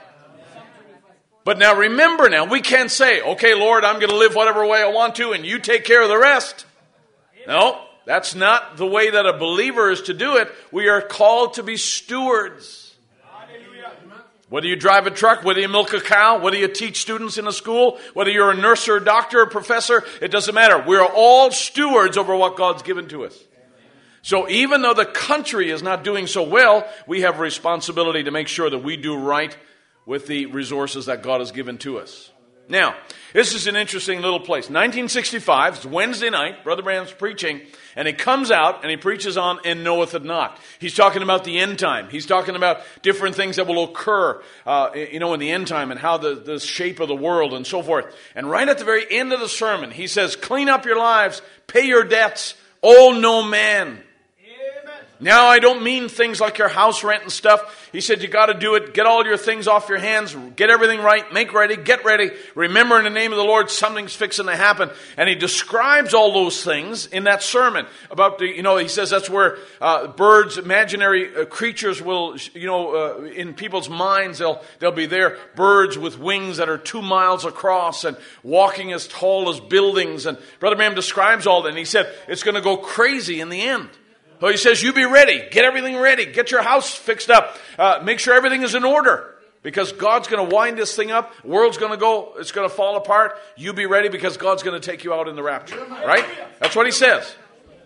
But now remember now, we can't say, okay, Lord, I'm going to live whatever way I want to and you take care of the rest. No, that's not the way that a believer is to do it. We are called to be stewards. Whether you drive a truck, whether you milk a cow, whether you teach students in a school, whether you're a nurse or a doctor or a professor, it doesn't matter. We're all stewards over what God's given to us. So even though the country is not doing so well, we have a responsibility to make sure that we do right with the resources that God has given to us. Now, this is an interesting little place. nineteen sixty-five, it's Wednesday night, Brother Branham's preaching, and he comes out and he preaches on and knoweth it not. He's talking about the end time. He's talking about different things that will occur, uh, you know, in the end time and how the, the shape of the world and so forth. And right at the very end of the sermon, he says, clean up your lives, pay your debts, owe no man. Now, I don't mean things like your house rent and stuff. He said you got to do it. Get all your things off your hands. Get everything right. Make ready. Get ready. Remember in the name of the Lord, something's fixing to happen. And he describes all those things in that sermon. About the, you know, he says that's where uh, birds, imaginary uh, creatures will, you know, uh, in people's minds, they'll, they'll be there. Birds with wings that are two miles across and walking as tall as buildings. And Brother Branham describes all that. And he said it's going to go crazy in the end. So he says, you be ready. Get everything ready. Get your house fixed up. Uh, make sure everything is in order. Because God's going to wind this thing up. The world's going to go. It's going to fall apart. You be ready because God's going to take you out in the rapture. Right? That's what he says.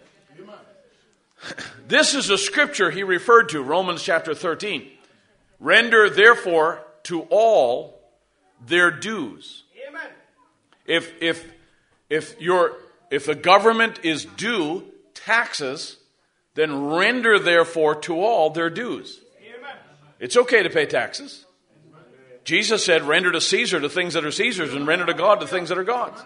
This is a scripture he referred to. Romans chapter thirteen. Render therefore to all their dues. If, if, if, your, if the government is due taxes, then render therefore to all their dues. Amen. It's okay to pay taxes. Jesus said, render to Caesar the things that are Caesar's and render to God the things that are God's.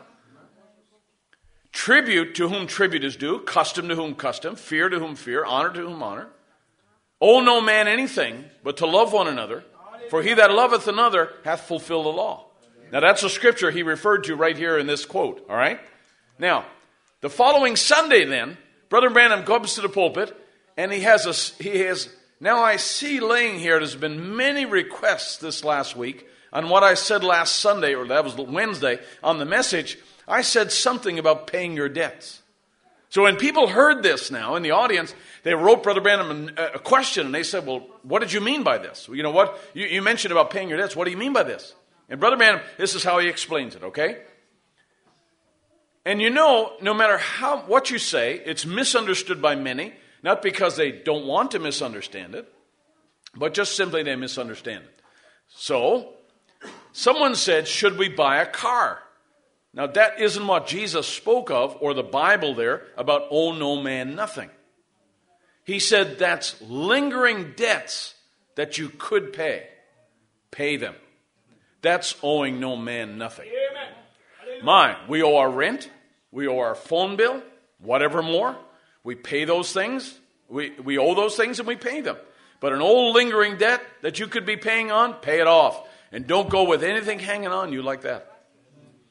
Tribute to whom tribute is due, custom to whom custom, fear to whom fear, honor to whom honor. Owe no man anything but to love one another, for he that loveth another hath fulfilled the law. Now that's a scripture he referred to right here in this quote, all right? Now, the following Sunday then, Brother Branham comes to the pulpit, and he has a, he has, now I see laying here, there's been many requests this last week on what I said last Sunday, or that was Wednesday, on the message. I said something about paying your debts. So when people heard this now in the audience, they wrote Brother Branham a question, and they said, well, what did you mean by this? You know what? You, you mentioned about paying your debts. What do you mean by this? And Brother Branham, this is how he explains it, okay? And you know, no matter how what you say, it's misunderstood by many, not because they don't want to misunderstand it, but just simply they misunderstand it. So, someone said, should we buy a car? Now, that isn't what Jesus spoke of, or the Bible there, about owe no man nothing. He said that's lingering debts that you could pay. Pay them. That's owing no man nothing. Amen. My, we owe our rent, we owe our phone bill, whatever more. We pay those things, we, we owe those things and we pay them. But an old lingering debt that you could be paying on, pay it off. And don't go with anything hanging on you like that.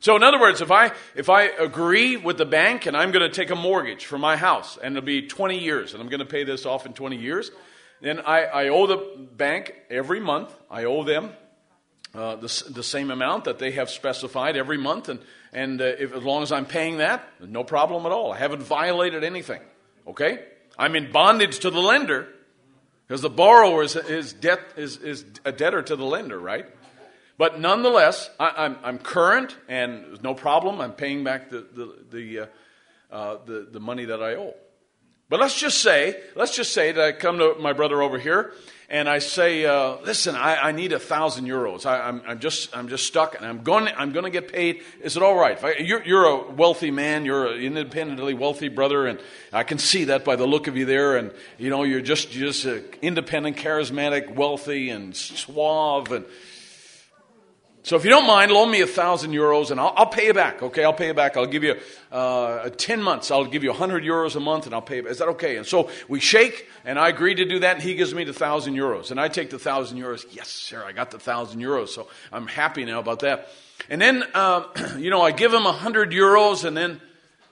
So in other words, if I if I agree with the bank and I'm going to take a mortgage for my house and it'll be twenty years and I'm going to pay this off in twenty years, then I, I owe the bank every month. I owe them uh, the, the same amount that they have specified every month. And, and uh, if, as long as I'm paying that, no problem at all. I haven't violated anything. Okay? I'm in bondage to the lender because the borrower is, is, debt, is, is a debtor to the lender, right? But nonetheless, I, I'm, I'm current and there's no problem. I'm paying back the the the, uh, uh, the the money that I owe. But let's just say, let's just say that I come to my brother over here and I say, uh, "Listen, I, I need a thousand euros. I, I'm, I'm just I'm just stuck, and I'm going I'm going to get paid. Is it all right? If I, you're, you're a wealthy man. You're an independently wealthy brother, and I can see that by the look of you there. And you know, you're just you're just uh, independent, charismatic, wealthy, and suave and." So if you don't mind, loan me a thousand euros and I'll, I'll pay you back. Okay, I'll pay you back. I'll give you uh, ten months. I'll give you a hundred euros a month and I'll pay you back. Is that okay? And so we shake and I agree to do that and he gives me the thousand euros. And I take the thousand euros. Yes, sir, I got the thousand euros. So I'm happy now about that. And then, uh, you know, I give him a hundred euros and then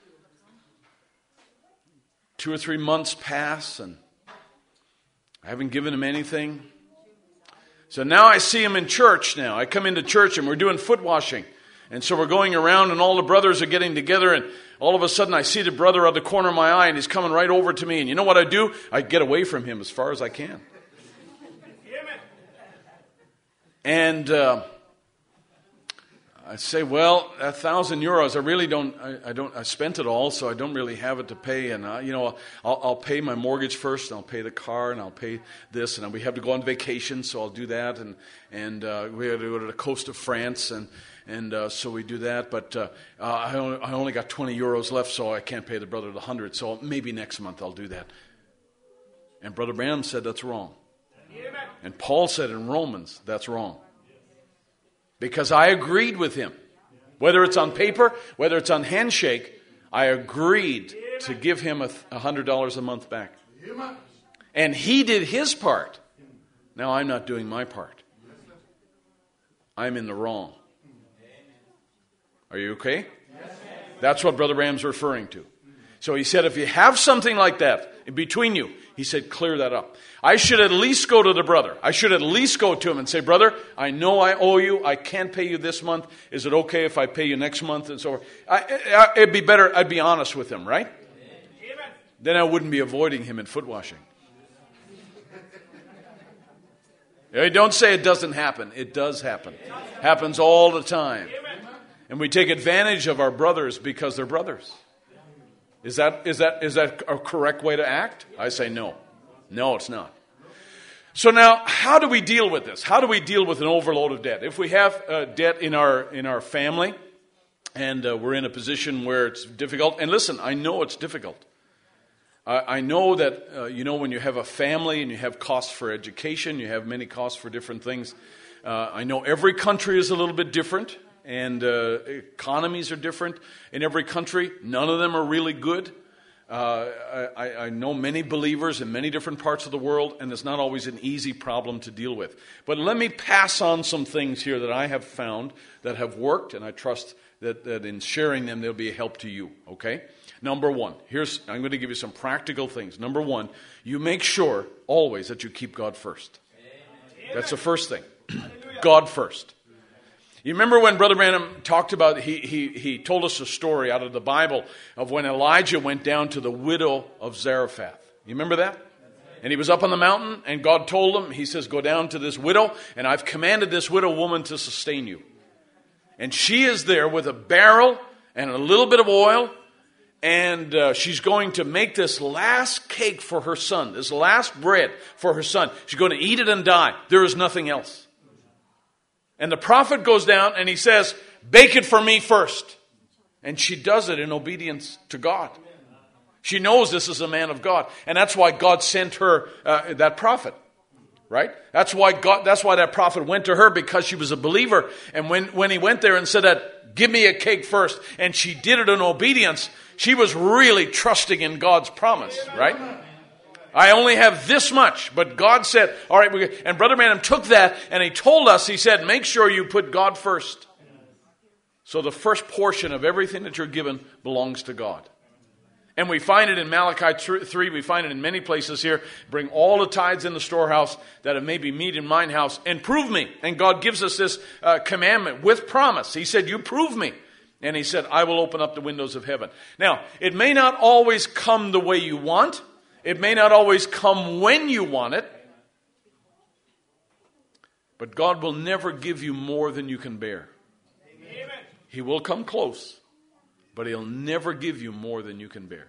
two or three months pass and I haven't given him anything. So now I see him in church now. I come into church and we're doing foot washing. And so we're going around and all the brothers are getting together and all of a sudden I see the brother out the corner of my eye and he's coming right over to me. And you know what I do? I get away from him as far as I can. And uh, I say, well, a thousand euros, I really don't, I, I don't, I spent it all, so I don't really have it to pay. And, uh, you know, I'll, I'll pay my mortgage first, and I'll pay the car, and I'll pay this, and we have to go on vacation, so I'll do that. And, and uh, we have to go to the coast of France, and, and uh, so we do that. But uh, uh, I, only, I only got twenty euros left, so I can't pay the brother the hundred, so maybe next month I'll do that. And Brother Branham said that's wrong. And Paul said in Romans, that's wrong. Because I agreed with him. Whether it's on paper, whether it's on handshake, I agreed to give him a one hundred dollars a month back. And he did his part. Now I'm not doing my part. I'm in the wrong. Are you okay? That's what Brother Branham's referring to. So he said, if you have something like that between you, he said, clear that up. I should at least go to the brother. I should at least go to him and say, brother, I know I owe you. I can't pay you this month. Is it okay if I pay you next month? And so I, I, it'd be better. I'd be honest with him, right? Amen. Then I wouldn't be avoiding him in foot washing. Don't say it doesn't happen. It does happen. It happens all the time. And we take advantage of our brothers because they're brothers. Is that is that is that a correct way to act? I say no. No, it's not. So now, how do we deal with this? How do we deal with an overload of debt? If we have uh, debt in our in our family, and uh, we're in a position where it's difficult, and listen, I know it's difficult. I, I know that uh, you know when you have a family and you have costs for education, you have many costs for different things. Uh, I know every country is a little bit different. And uh, economies are different in every country. None of them are really good. Uh, I, I know many believers in many different parts of the world, and it's not always an easy problem to deal with. But let me pass on some things here that I have found that have worked, and I trust that, that in sharing them, they'll be a help to you, okay? Number one, here's I'm going to give you some practical things. Number one, you make sure always that you keep God first. That's the first thing. God first. You remember when Brother Branham talked about, he, he, he told us a story out of the Bible of when Elijah went down to the widow of Zarephath. You remember that? And he was up on the mountain and God told him, he says, go down to this widow and I've commanded this widow woman to sustain you. And she is there with a barrel and a little bit of oil and uh, she's going to make this last cake for her son, this last bread for her son. She's going to eat it and die. There is nothing else. And the prophet goes down and he says, bake it for me first. And she does it in obedience to God. She knows this is a man of God. And that's why God sent her uh, that prophet. Right? That's why God, that's why that prophet went to her, because she was a believer. And when, when he went there and said that, give me a cake first, and she did it in obedience, she was really trusting in God's promise. Right? I only have this much, but God said, all right, we, and Brother Branham took that and he told us, he said, make sure you put God first. So the first portion of everything that you're given belongs to God. And we find it in Malachi three, we find it in many places here. Bring all the tithes in the storehouse, that it may be meat in mine house, and prove me. And God gives us this uh, commandment with promise. He said, you prove me. And he said, I will open up the windows of heaven. Now, it may not always come the way you want. It may not always come when you want it. But God will never give you more than you can bear. Amen. He will come close, but he'll never give you more than you can bear.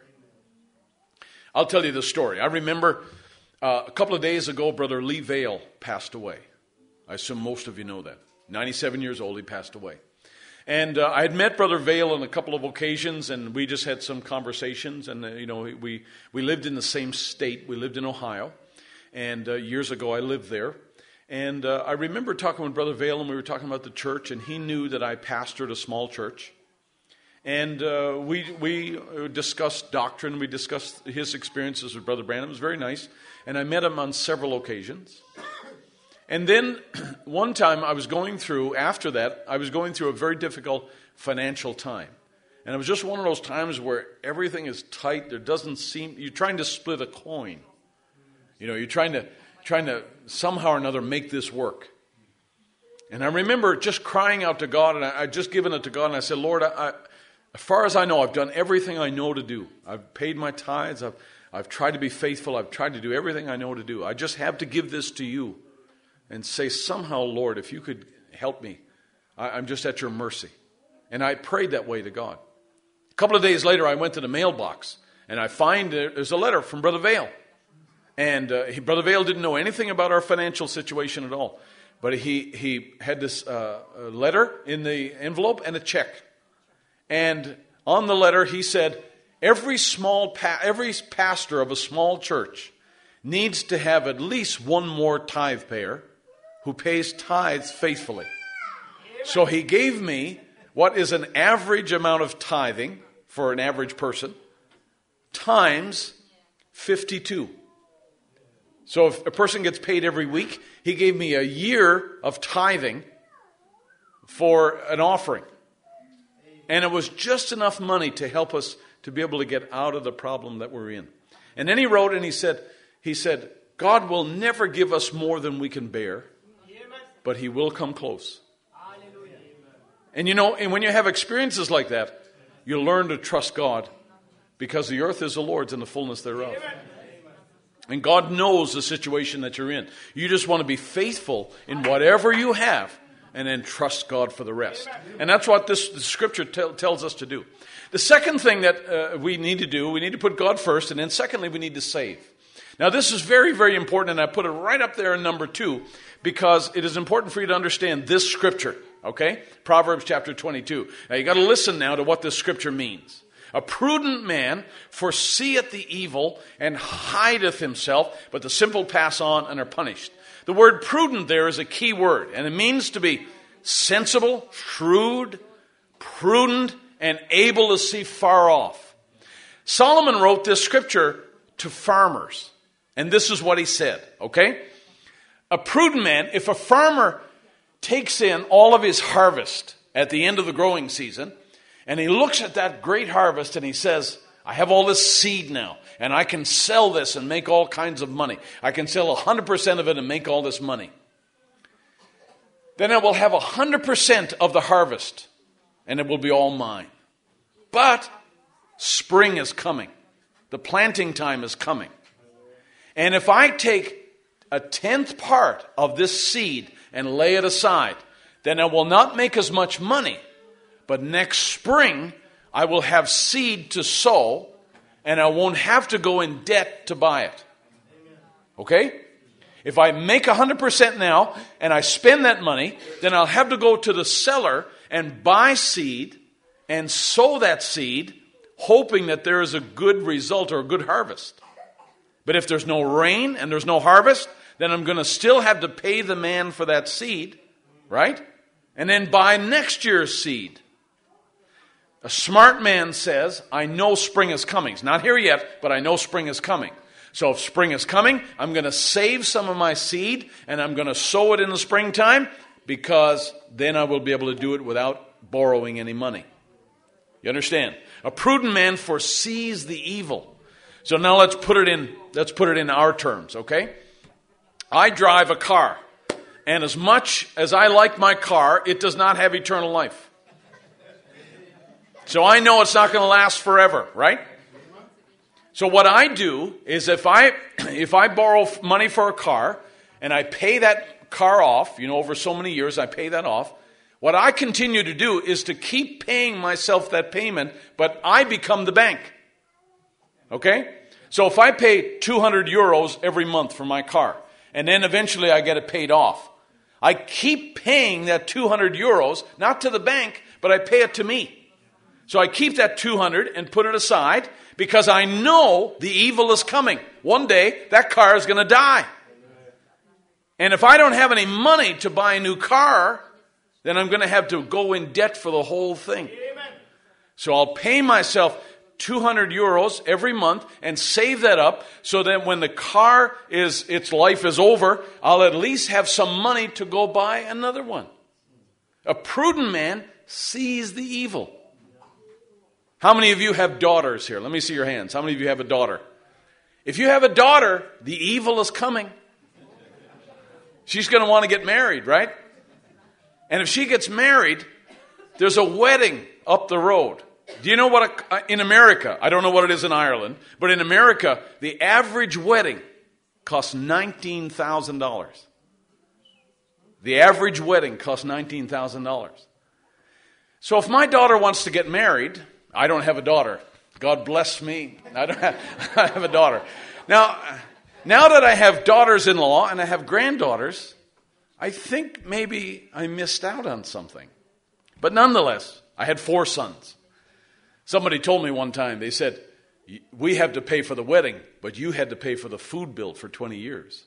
I'll tell you the story. I remember uh, a couple of days ago, Brother Lee Vale passed away. I assume most of you know that. ninety-seven years old, he passed away. And uh, I had met Brother Vale on a couple of occasions, and we just had some conversations. And, uh, you know, we, we lived in the same state. We lived in Ohio. And uh, years ago, I lived there. And uh, I remember talking with Brother Vale, and we were talking about the church, and he knew that I pastored a small church. And uh, we we discussed doctrine. We discussed his experiences with Brother Branham. It was very nice. And I met him on several occasions. And then one time I was going through, after that, I was going through a very difficult financial time. And it was just one of those times where everything is tight. There doesn't seem, you're trying to split a coin. You know, you're trying to, trying to somehow or another make this work. And I remember just crying out to God, and I, I just given it to God, and I said, Lord, I, I, as far as I know, I've done everything I know to do. I've paid my tithes. I've, I've tried to be faithful. I've tried to do everything I know to do. I just have to give this to you and say, somehow, Lord, if you could help me, I, I'm just at your mercy. And I prayed that way to God. A couple of days later, I went to the mailbox, and I find there's a letter from Brother Vale. And uh, he, Brother Vale didn't know anything about our financial situation at all. But he, he had this uh, letter in the envelope and a check. And on the letter, he said, every small pa- every pastor of a small church needs to have at least one more tithe payer who pays tithes faithfully. So he gave me what is an average amount of tithing for an average person times fifty-two. So if a person gets paid every week, he gave me a year of tithing for an offering. And it was just enough money to help us to be able to get out of the problem that we're in. And then he wrote and he said, he said, God will never give us more than we can bear, but he will come close. And you know, and when you have experiences like that, you learn to trust God, because the earth is the Lord's and the fullness thereof. And God knows the situation that you're in. You just want to be faithful in whatever you have, and then trust God for the rest. And that's what this, this scripture tell, tells us to do. The second thing that uh, we need to do, we need to put God first, and then secondly, we need to save. Now this is very, very important, and I put it right up there in number two, because it is important for you to understand this scripture, okay? Proverbs chapter twenty-two. Now you got to listen now to what this scripture means. A prudent man foreseeth the evil and hideth himself, but the simple pass on and are punished. The word prudent there is a key word, and it means to be sensible, shrewd, prudent, and able to see far off. Solomon wrote this scripture to farmers, and this is what he said, okay? A prudent man, if a farmer takes in all of his harvest at the end of the growing season, and he looks at that great harvest and he says, I have all this seed now, and I can sell this and make all kinds of money. I can sell one hundred percent of it and make all this money. Then I will have one hundred percent of the harvest, and it will be all mine. But spring is coming. The planting time is coming. And if I take a tenth part of this seed and lay it aside, then I will not make as much money. But next spring, I will have seed to sow, and I won't have to go in debt to buy it. Okay? If I make one hundred percent now, and I spend that money, then I'll have to go to the seller and buy seed and sow that seed, hoping that there is a good result or a good harvest. But if there's no rain and there's no harvest, then I'm going to still have to pay the man for that seed, right? And then buy next year's seed. A smart man says, I know spring is coming. It's not here yet, but I know spring is coming. So if spring is coming, I'm going to save some of my seed, and I'm going to sow it in the springtime, because then I will be able to do it without borrowing any money. You understand? A prudent man foresees the evil. So now let's put it in, let's put it in our terms, okay? I drive a car, and as much as I like my car, it does not have eternal life. So I know it's not going to last forever, right? So what I do is if I if I borrow money for a car and I pay that car off, you know, over so many years I pay that off, what I continue to do is to keep paying myself that payment, but I become the bank. Okay? So if I pay two hundred euros every month for my car, and then eventually I get it paid off, I keep paying that two hundred euros, not to the bank, but I pay it to me. So I keep that two hundred and put it aside because I know the evil is coming. One day, that car is going to die. And if I don't have any money to buy a new car, then I'm going to have to go in debt for the whole thing. So I'll pay myself two hundred euros every month and save that up so that when the car is, its life is over, I'll at least have some money to go buy another one. A prudent man sees the evil. How many of you have daughters here? Let me see your hands. How many of you have a daughter? If you have a daughter, the evil is coming. She's going to want to get married, right? And if she gets married, there's a wedding up the road. Do you know what, a, in America, I don't know what it is in Ireland, but in America, the average wedding costs nineteen thousand dollars. The average wedding costs nineteen thousand dollars. So if my daughter wants to get married, I don't have a daughter. God bless me. I don't have, I have a daughter. Now, now that I have daughters-in-law and I have granddaughters, I think maybe I missed out on something. But nonetheless, I had four sons. Somebody told me one time, they said, we have to pay for the wedding, but you had to pay for the food bill for twenty years.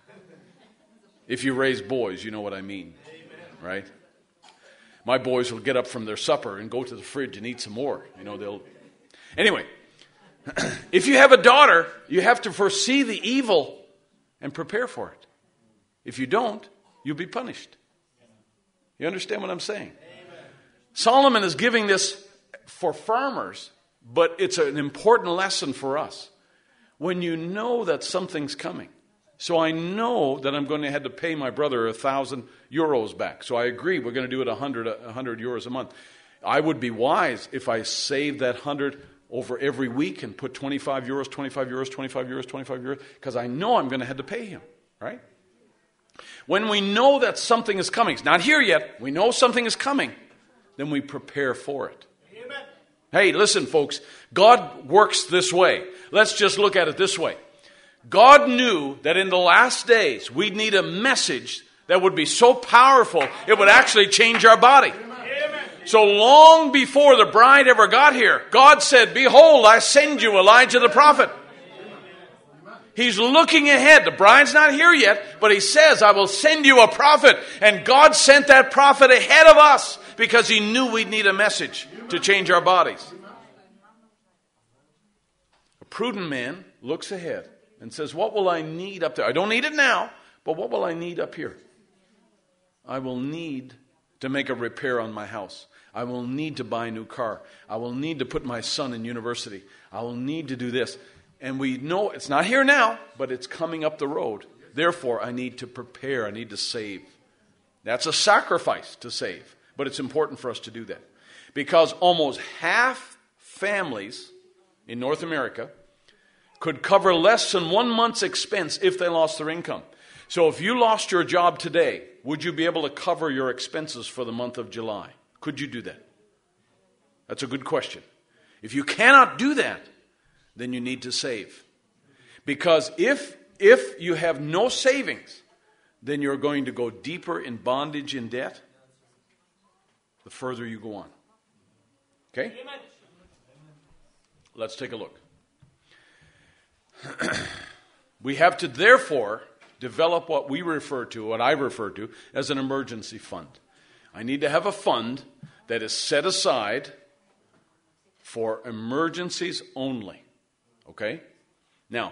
If you raise boys, you know what I mean, right? My boys will get up from their supper and go to the fridge and eat some more. You know, they'll... Anyway, if you have a daughter, you have to foresee the evil and prepare for it. If you don't, you'll be punished. You understand what I'm saying? Amen. Solomon is giving this for farmers, but it's an important lesson for us. When you know that something's coming. So I know that I'm going to have to pay my brother a thousand euros back. So I agree, we're going to do it a hundred, a hundred euros a month. I would be wise if I saved that hundred over every week and put twenty-five euros, twenty-five euros, twenty-five euros, twenty-five euros, because I know I'm going to have to pay him, right? When we know that something is coming, it's not here yet, we know something is coming, then we prepare for it. Amen. Hey, listen, folks, God works this way. Let's just look at it this way. God knew that in the last days we'd need a message that would be so powerful it would actually change our body. Amen. So long before the bride ever got here, God said, behold, I send you Elijah the prophet. He's looking ahead. The bride's not here yet, but he says, I will send you a prophet. And God sent that prophet ahead of us because he knew we'd need a message to change our bodies. A prudent man looks ahead and says, what will I need up there? I don't need it now, but what will I need up here? I will need to make a repair on my house. I will need to buy a new car. I will need to put my son in university. I will need to do this. And we know it's not here now, but it's coming up the road. Therefore, I need to prepare. I need to save. That's a sacrifice to save, but it's important for us to do that. Because almost half families in North America could cover less than one month's expense if they lost their income. So if you lost your job today, would you be able to cover your expenses for the month of July? Could you do that? That's a good question. If you cannot do that, then you need to save. Because if if you have no savings, then you're going to go deeper in bondage and debt the further you go on. Okay? Let's take a look. We have to therefore develop what we refer to, what I refer to, as an emergency fund. I need to have a fund that is set aside for emergencies only. Okay? Now,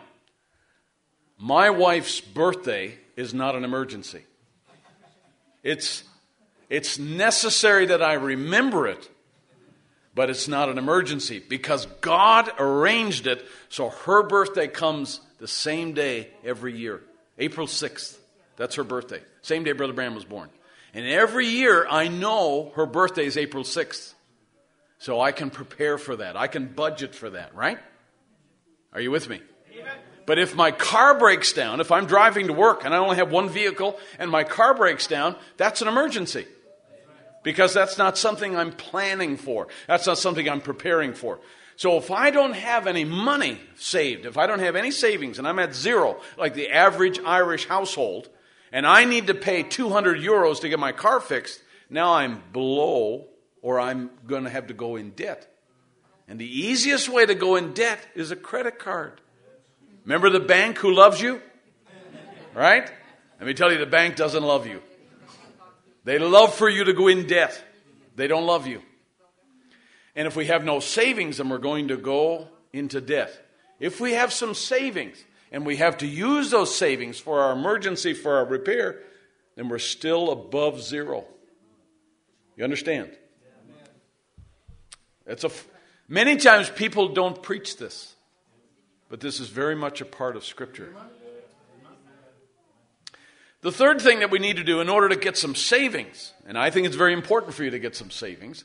my wife's birthday is not an emergency. It's It's necessary that I remember it, but it's not an emergency because God arranged it so her birthday comes the same day every year. April sixth. That's her birthday. Same day Brother Branham was born. And every year I know her birthday is April sixth. So I can prepare for that. I can budget for that, right? Are you with me? Amen. But if my car breaks down, if I'm driving to work and I only have one vehicle and my car breaks down, that's an emergency. Because that's not something I'm planning for. That's not something I'm preparing for. So if I don't have any money saved, if I don't have any savings and I'm at zero, like the average Irish household, and I need to pay two hundred euros to get my car fixed, now I'm below or I'm going to have to go in debt. And the easiest way to go in debt is a credit card. Remember the bank who loves you? Right? Let me tell you, the bank doesn't love you. They love for you to go in debt. They don't love you. And if we have no savings, then we're going to go into debt. If we have some savings, and we have to use those savings for our emergency, for our repair, then we're still above zero. You understand? It's a, many times people don't preach this, but this is very much a part of Scripture. The third thing that we need to do in order to get some savings, and I think it's very important for you to get some savings,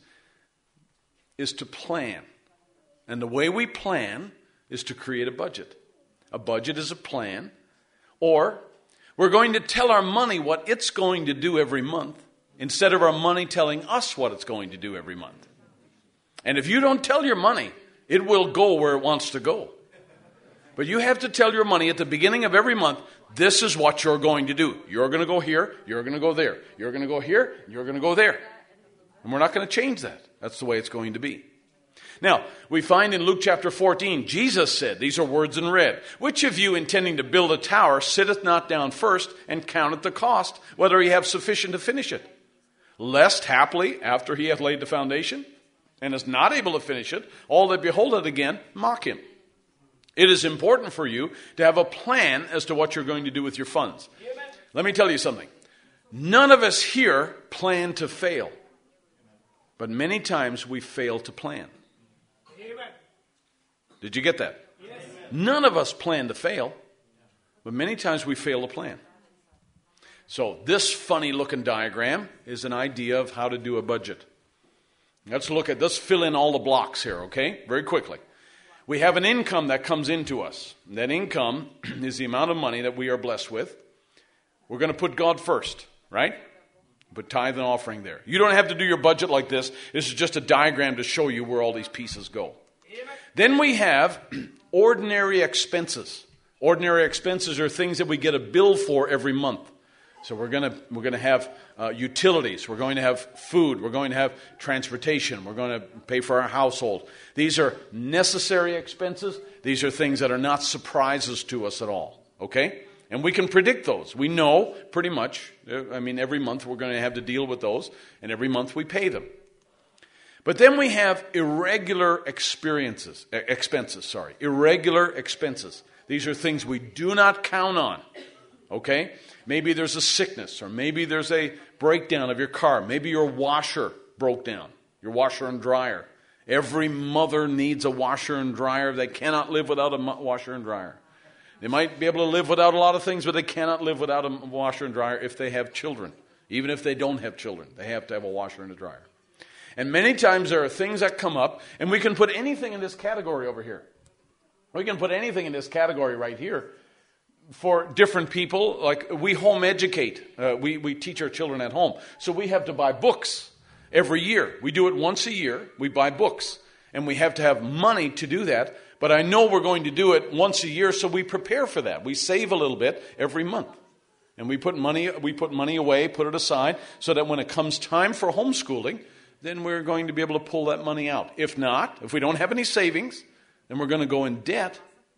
is to plan. And the way we plan is to create a budget. A budget is a plan. Or we're going to tell our money what it's going to do every month instead of our money telling us what it's going to do every month. And if you don't tell your money, it will go where it wants to go. But you have to tell your money at the beginning of every month, this is what you're going to do. You're going to go here, you're going to go there. You're going to go here, you're going to go there. And we're not going to change that. That's the way it's going to be. Now, we find in Luke chapter fourteen, Jesus said, these are words in red, which of you intending to build a tower sitteth not down first and counteth the cost, whether he have sufficient to finish it? Lest haply, after he hath laid the foundation, and is not able to finish it, all that behold it again mock him. It is important for you to have a plan as to what you're going to do with your funds. Amen. Let me tell you something. None of us here plan to fail. But many times we fail to plan. Amen. Did you get that? Yes. None of us plan to fail. But many times we fail to plan. So this funny looking diagram is an idea of how to do a budget. Let's look at, let's fill in all the blocks here, okay? Very quickly. We have an income that comes into us. That income is the amount of money that we are blessed with. We're going to put God first, right? Put tithe and offering there. You don't have to do your budget like this. This is just a diagram to show you where all these pieces go. Amen. Then we have ordinary expenses. Ordinary expenses are things that we get a bill for every month. So we're going to we're going to have uh, utilities. We're going to have food. We're going to have transportation. We're going to pay for our household. These are necessary expenses. These are things that are not surprises to us at all. Okay? And we can predict those. We know pretty much. I mean, every month we're going to have to deal with those, and every month we pay them. But then we have irregular experiences, expenses. Sorry, irregular expenses. These are things we do not count on. Okay? Maybe there's a sickness, or maybe there's a breakdown of your car. Maybe your washer broke down, your washer and dryer. Every mother needs a washer and dryer. They cannot live without a washer and dryer. They might be able to live without a lot of things, but they cannot live without a washer and dryer if they have children. Even if they don't have children, they have to have a washer and a dryer. And many times there are things that come up, and we can put anything in this category over here. We can put anything in this category right here. For different people, like we home educate. Uh, we, we teach our children at home. So we have to buy books every year. We do it once a year. We buy books. And we have to have money to do that. But I know we're going to do it once a year, so we prepare for that. We save a little bit every month. And we put money, we put money away, put it aside, so that when it comes time for homeschooling, then we're going to be able to pull that money out. If not, if we don't have any savings, then we're going to go in debt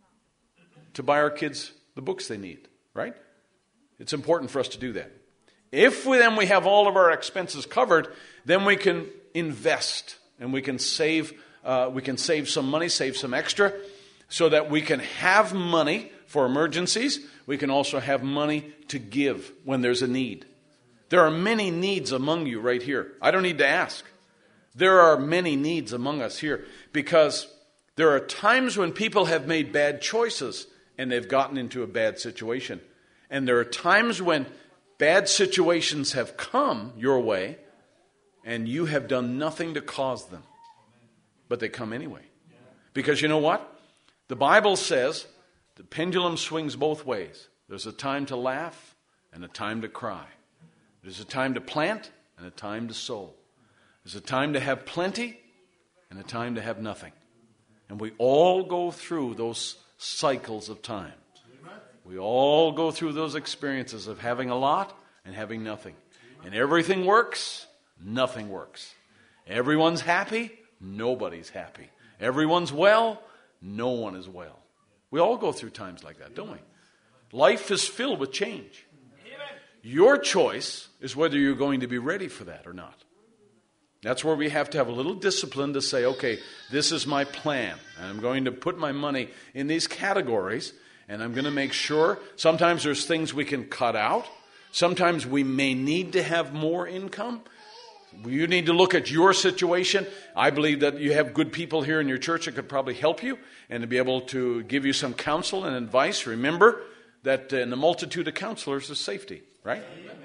to buy our kids the books they need, right? It's important for us to do that. If we, then we have all of our expenses covered, then we can invest and we can save. Uh, we can save some money, save some extra, so that we can have money for emergencies. We can also have money to give when there's a need. There are many needs among you right here. I don't need to ask. There are many needs among us here because there are times when people have made bad choices and they've gotten into a bad situation. And there are times when bad situations have come your way and you have done nothing to cause them. But they come anyway. Because you know what? The Bible says the pendulum swings both ways. There's a time to laugh and a time to cry. There's a time to plant and a time to sow. There's a time to have plenty and a time to have nothing. And we all go through those cycles of time. We all go through those experiences of having a lot and having nothing. And everything works, nothing works. Everyone's happy, nobody's happy. Everyone's well, no one is well. We all go through times like that, don't we? Life is filled with change. Your choice is whether you're going to be ready for that or not. That's where we have to have a little discipline to say, okay, this is my plan. And I'm going to put my money in these categories. And I'm going to make sure. Sometimes there's things we can cut out. Sometimes we may need to have more income. You need to look at your situation. I believe that you have good people here in your church that could probably help you and to be able to give you some counsel and advice. Remember that in the multitude of counselors is safety, right?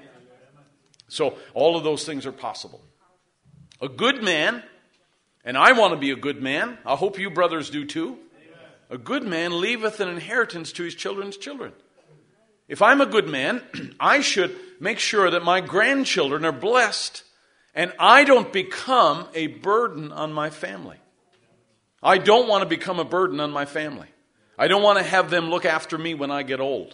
So all of those things are possible. A good man, and I want to be a good man. I hope you brothers do too. A good man leaveth an inheritance to his children's children. If I'm a good man, I should make sure that my grandchildren are blessed and I don't become a burden on my family. I don't want to become a burden on my family. I don't want to have them look after me when I get old.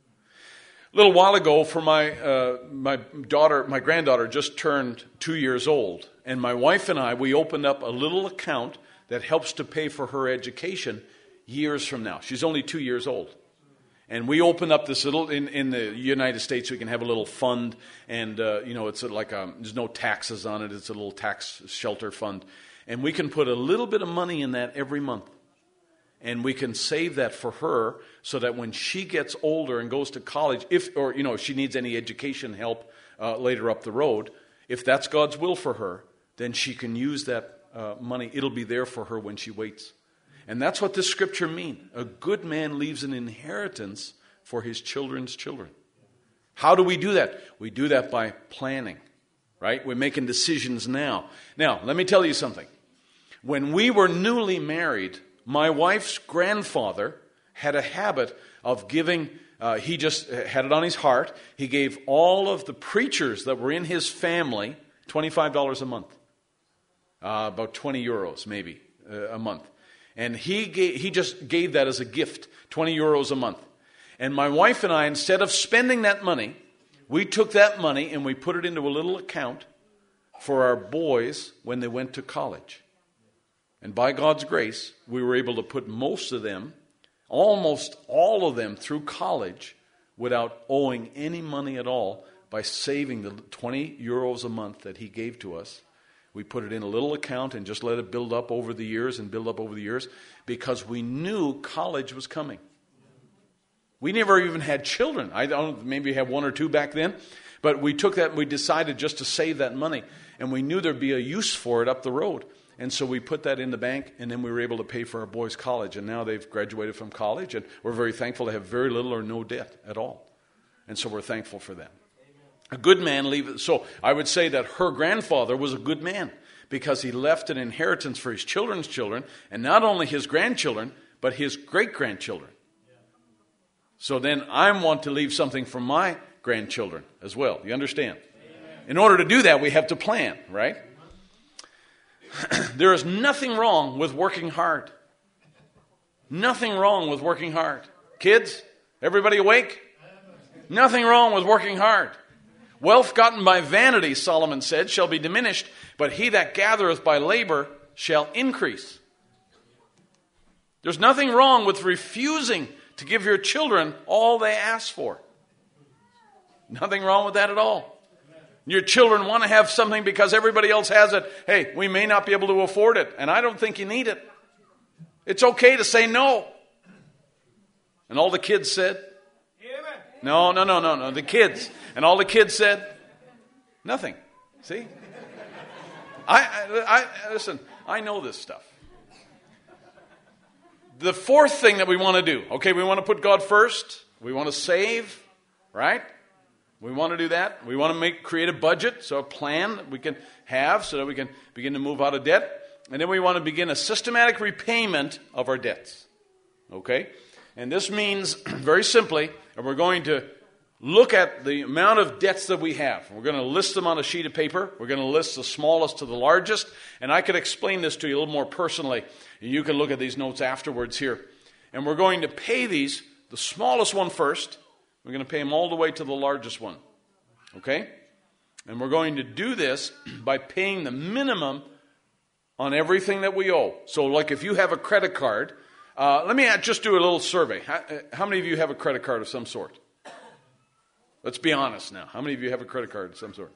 A little while ago, for my uh, my daughter, my granddaughter just turned two years old, and my wife and I, we opened up a little account that helps to pay for her education years from now. She's only two years old. And we opened up this little, in, in the United States, we can have a little fund, and, uh, you know, it's like a, there's no taxes on it. It's a little tax shelter fund. And we can put a little bit of money in that every month. And we can save that for her so that when she gets older and goes to college, if, or, you know, if she needs any education help uh, later up the road, if that's God's will for her, then she can use that uh, money. It'll be there for her when she waits. And that's what this scripture means. A good man leaves an inheritance for his children's children. How do we do that? We do that by planning, right? We're making decisions now. Now, let me tell you something. When we were newly married, my wife's grandfather had a habit of giving, uh, he just had it on his heart. He gave all of the preachers that were in his family twenty-five dollars a month. Uh, about twenty euros maybe uh, a month. And he gave, he just gave that as a gift, twenty euros a month. And my wife and I, instead of spending that money, we took that money and we put it into a little account for our boys when they went to college. And by God's grace, we were able to put most of them, almost all of them, through college without owing any money at all by saving the twenty euros a month that he gave to us. We put it in a little account and just let it build up over the years and build up over the years because we knew college was coming. We never even had children. I don't maybe have one or two back then, but we took that and we decided just to save that money. And we knew there'd be a use for it up the road. And so we put that in the bank, and then we were able to pay for our boys' college. And now they've graduated from college, and we're very thankful to have very little or no debt at all. And so we're thankful for that. A good man leaves. So I would say that her grandfather was a good man because he left an inheritance for his children's children, and not only his grandchildren, but his great-grandchildren. So then I want to leave something for my grandchildren as well. You understand? In order to do that, we have to plan, right? There is nothing wrong with working hard. Nothing wrong with working hard. Kids, everybody awake? Nothing wrong with working hard. Wealth gotten by vanity, Solomon said, shall be diminished, but he that gathereth by labor shall increase. There's nothing wrong with refusing to give your children all they ask for. Nothing wrong with that at all. Your children want to have something because everybody else has it. Hey, we may not be able to afford it, and I don't think you need it. It's okay to say no. And all the kids said, no, no, no, no, no, the kids. And all the kids said, Nothing. See? I, I, I listen, I know this stuff. The fourth thing that we want to do, okay, we want to put God first. We want to save, right? We want to do that. We want to make create a budget, so a plan that we can have so that we can begin to move out of debt. And then we want to begin a systematic repayment of our debts. Okay? And this means, very simply, and we're going to look at the amount of debts that we have. We're going to list them on a sheet of paper. We're going to list the smallest to the largest. And I could explain this to you a little more personally. And you can look at these notes afterwards here. And we're going to pay these, the smallest one first. We're going to pay them all the way to the largest one. Okay? And we're going to do this by paying the minimum on everything that we owe. So like if you have a credit card, uh, let me just do a little survey. How, how many of you have a credit card of some sort? Let's be honest now. How many of you have a credit card of some sort?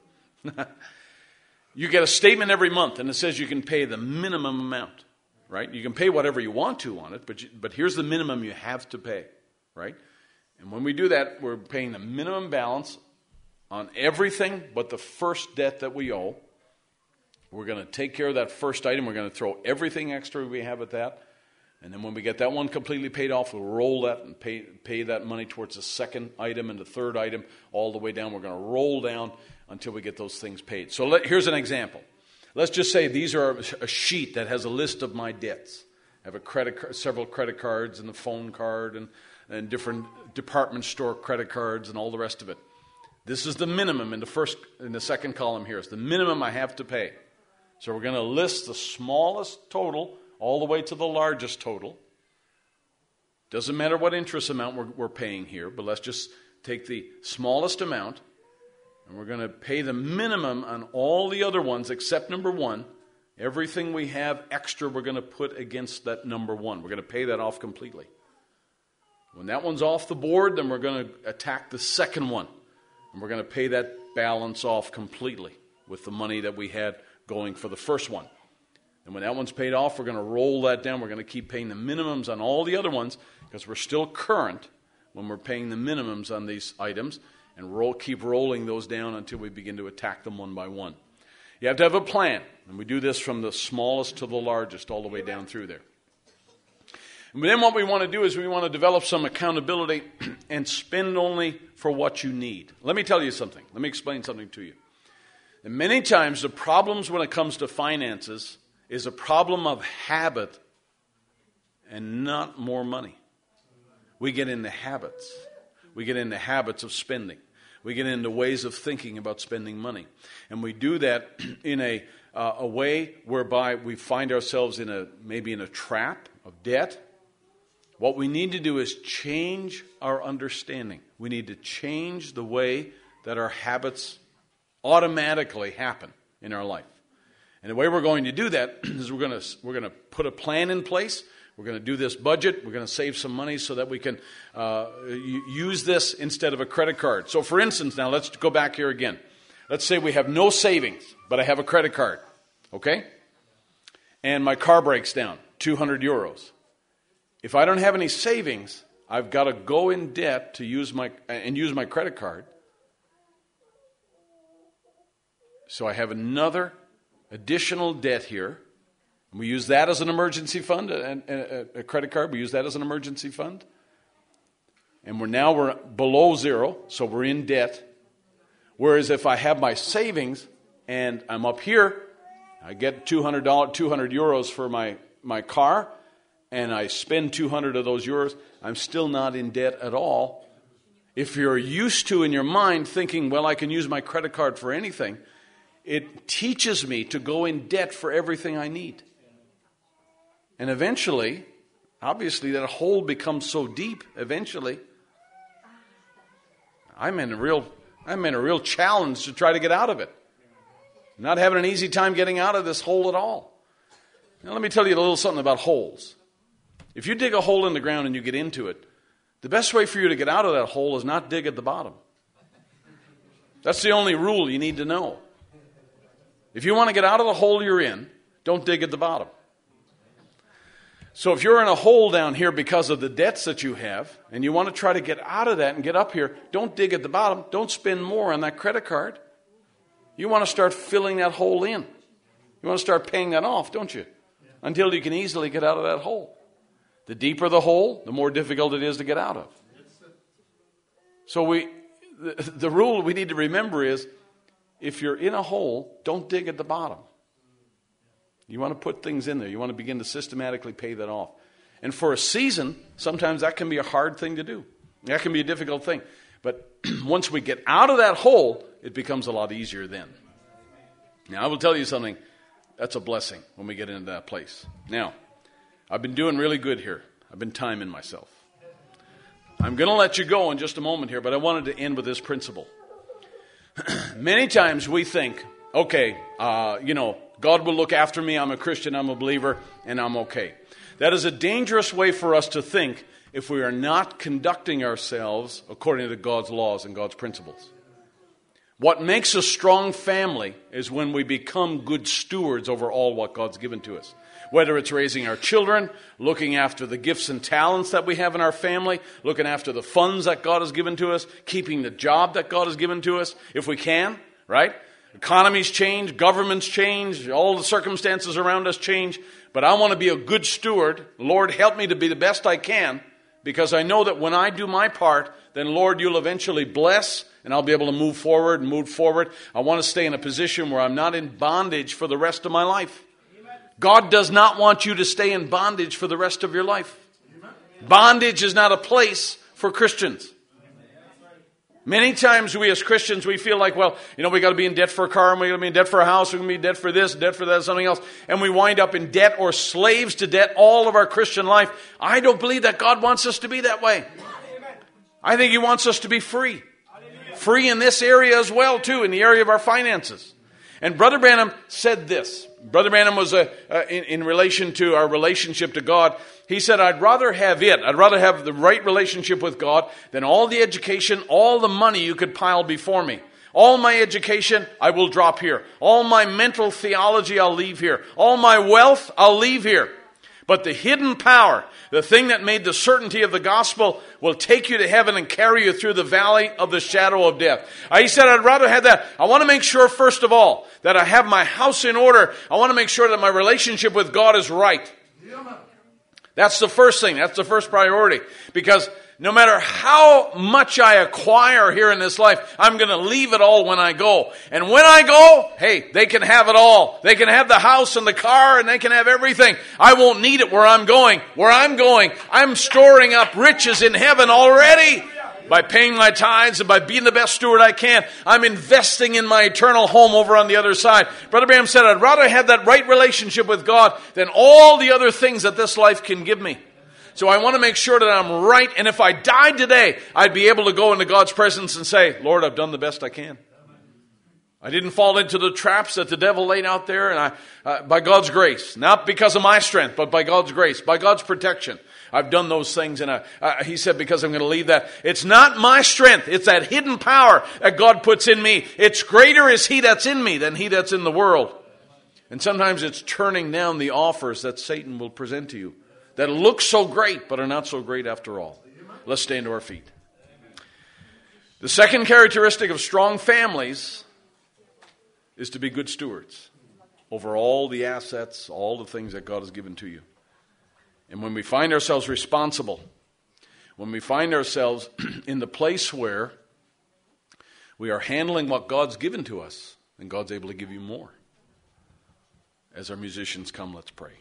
You get a statement every month, and it says you can pay the minimum amount, right? You can pay whatever you want to on it, but you, but here's the minimum you have to pay, right? And when we do that, we're paying the minimum balance on everything but the first debt that we owe. We're going to take care of that first item. We're going to throw everything extra we have at that. And then when we get that one completely paid off, we'll roll that and pay pay that money towards the second item and the third item all the way down. We're going to roll down until we get those things paid. So let, here's an example. Let's just say these are a sheet that has a list of my debts. I have a credit, several credit cards and a phone card and, and different department store credit cards and all the rest of it. This is the minimum in the first, in the second column here. It's the minimum I have to pay. So we're going to list the smallest total all the way to the largest total. Doesn't matter what interest amount we're, we're paying here, but let's just take the smallest amount, and we're going to pay the minimum on all the other ones except number one. Everything we have extra, we're going to put against that number one. We're going to pay that off completely. When that one's off the board, then we're going to attack the second one, and we're going to pay that balance off completely with the money that we had going for the first one. And when that one's paid off, we're going to roll that down. We're going to keep paying the minimums on all the other ones because we're still current when we're paying the minimums on these items, and roll, keep rolling those down until we begin to attack them one by one. You have to have a plan, and we do this from the smallest to the largest all the way down through there. And then what we want to do is we want to develop some accountability and spend only for what you need. Let me tell you something. Let me explain something to you. And many times the problems when it comes to finances is a problem of habit and not more money. We get into habits. We get into habits of spending. We get into ways of thinking about spending money. And we do that in a uh, a way whereby we find ourselves in a maybe in a trap of debt. What we need to do is change our understanding. We need to change the way that our habits automatically happen in our life. And the way we're going to do that is we're going to we're going to put a plan in place. We're going to do this budget. We're going to save some money so that we can uh, use this instead of a credit card. So for instance, now let's go back here again. Let's say we have no savings, but I have a credit card, okay? And my car breaks down, two hundred euros. If I don't have any savings, I've got to go in debt to use my and use my credit card. So I have another additional debt here. We use that as an emergency fund, a, a, a credit card. We use that as an emergency fund. And we're now we're below zero, so we're in debt. Whereas if I have my savings and I'm up here, I get two hundred dollars, two hundred euros for my, my car, and I spend two hundred of those euros, I'm still not in debt at all. If you're used to in your mind thinking, well, I can use my credit card for anything, it teaches me to go in debt for everything I need. And eventually, obviously, that hole becomes so deep, eventually, I'm in a real, I'm in a real challenge to try to get out of it. I'm not having an easy time getting out of this hole at all. Now, let me tell you a little something about holes. If you dig a hole in the ground and you get into it, the best way for you to get out of that hole is not dig at the bottom. That's the only rule you need to know. If you want to get out of the hole you're in, don't dig at the bottom. So if you're in a hole down here because of the debts that you have, and you want to try to get out of that and get up here, don't dig at the bottom. Don't spend more on that credit card. You want to start filling that hole in. You want to start paying that off, don't you? Until you can easily get out of that hole. The deeper the hole, the more difficult it is to get out of. So we, the, the rule we need to remember is, if you're in a hole, don't dig at the bottom. You want to put things in there. You want to begin to systematically pay that off. And for a season, sometimes that can be a hard thing to do. That can be a difficult thing. But once we get out of that hole, it becomes a lot easier then. Now, I will tell you something. That's a blessing when we get into that place. Now, I've been doing really good here. I've been timing myself. I'm going to let you go in just a moment here, but I wanted to end with this principle. Many times we think, okay, uh, you know, God will look after me. I'm a Christian, I'm a believer, and I'm okay. That is a dangerous way for us to think if we are not conducting ourselves according to God's laws and God's principles. What makes a strong family is when we become good stewards over all what God's given to us. Whether it's raising our children, looking after the gifts and talents that we have in our family, looking after the funds that God has given to us, keeping the job that God has given to us, if we can, right? Economies change, governments change, all the circumstances around us change. But I want to be a good steward. Lord, help me to be the best I can, because I know that when I do my part, then Lord, you'll eventually bless, and I'll be able to move forward and move forward. I want to stay in a position where I'm not in bondage for the rest of my life. God does not want you to stay in bondage for the rest of your life. Bondage is not a place for Christians. Many times we as Christians, we feel like, well, you know, we got to be in debt for a car, and we got to be in debt for a house, we're going to be in debt for this, debt for that, something else. And we wind up in debt or slaves to debt all of our Christian life. I don't believe that God wants us to be that way. I think He wants us to be free. Free in this area as well, too, in the area of our finances. And Brother Branham said this. Brother Branham was a, uh, in, in relation to our relationship to God. He said, I'd rather have it. I'd rather have the right relationship with God than all the education, all the money you could pile before me. All my education, I will drop here. All my mental theology, I'll leave here. All my wealth, I'll leave here. But the hidden power, the thing that made the certainty of the gospel, will take you to heaven and carry you through the valley of the shadow of death. He said, I'd rather have that. I want to make sure, first of all, that I have my house in order. I want to make sure that my relationship with God is right. That's the first thing. That's the first priority. Because no matter how much I acquire here in this life, I'm going to leave it all when I go. And when I go, hey, they can have it all. They can have the house and the car, and they can have everything. I won't need it where I'm going. Where I'm going, I'm storing up riches in heaven already. By paying my tithes and by being the best steward I can, I'm investing in my eternal home over on the other side. Brother Branham said, I'd rather have that right relationship with God than all the other things that this life can give me. So I want to make sure that I'm right. And if I died today, I'd be able to go into God's presence and say, Lord, I've done the best I can. I didn't fall into the traps that the devil laid out there. And I, uh, by God's grace, not because of my strength, but by God's grace, by God's protection, I've done those things. And I, uh, he said, because I'm going to leave that. It's not my strength. It's that hidden power that God puts in me. It's greater is He that's in me than he that's in the world. And sometimes it's turning down the offers that Satan will present to you, that look so great, but are not so great after all. Let's stand to our feet. The second characteristic of strong families is to be good stewards over all the assets, all the things that God has given to you. And when we find ourselves responsible, when we find ourselves in the place where we are handling what God's given to us, then God's able to give you more. As our musicians come, let's pray.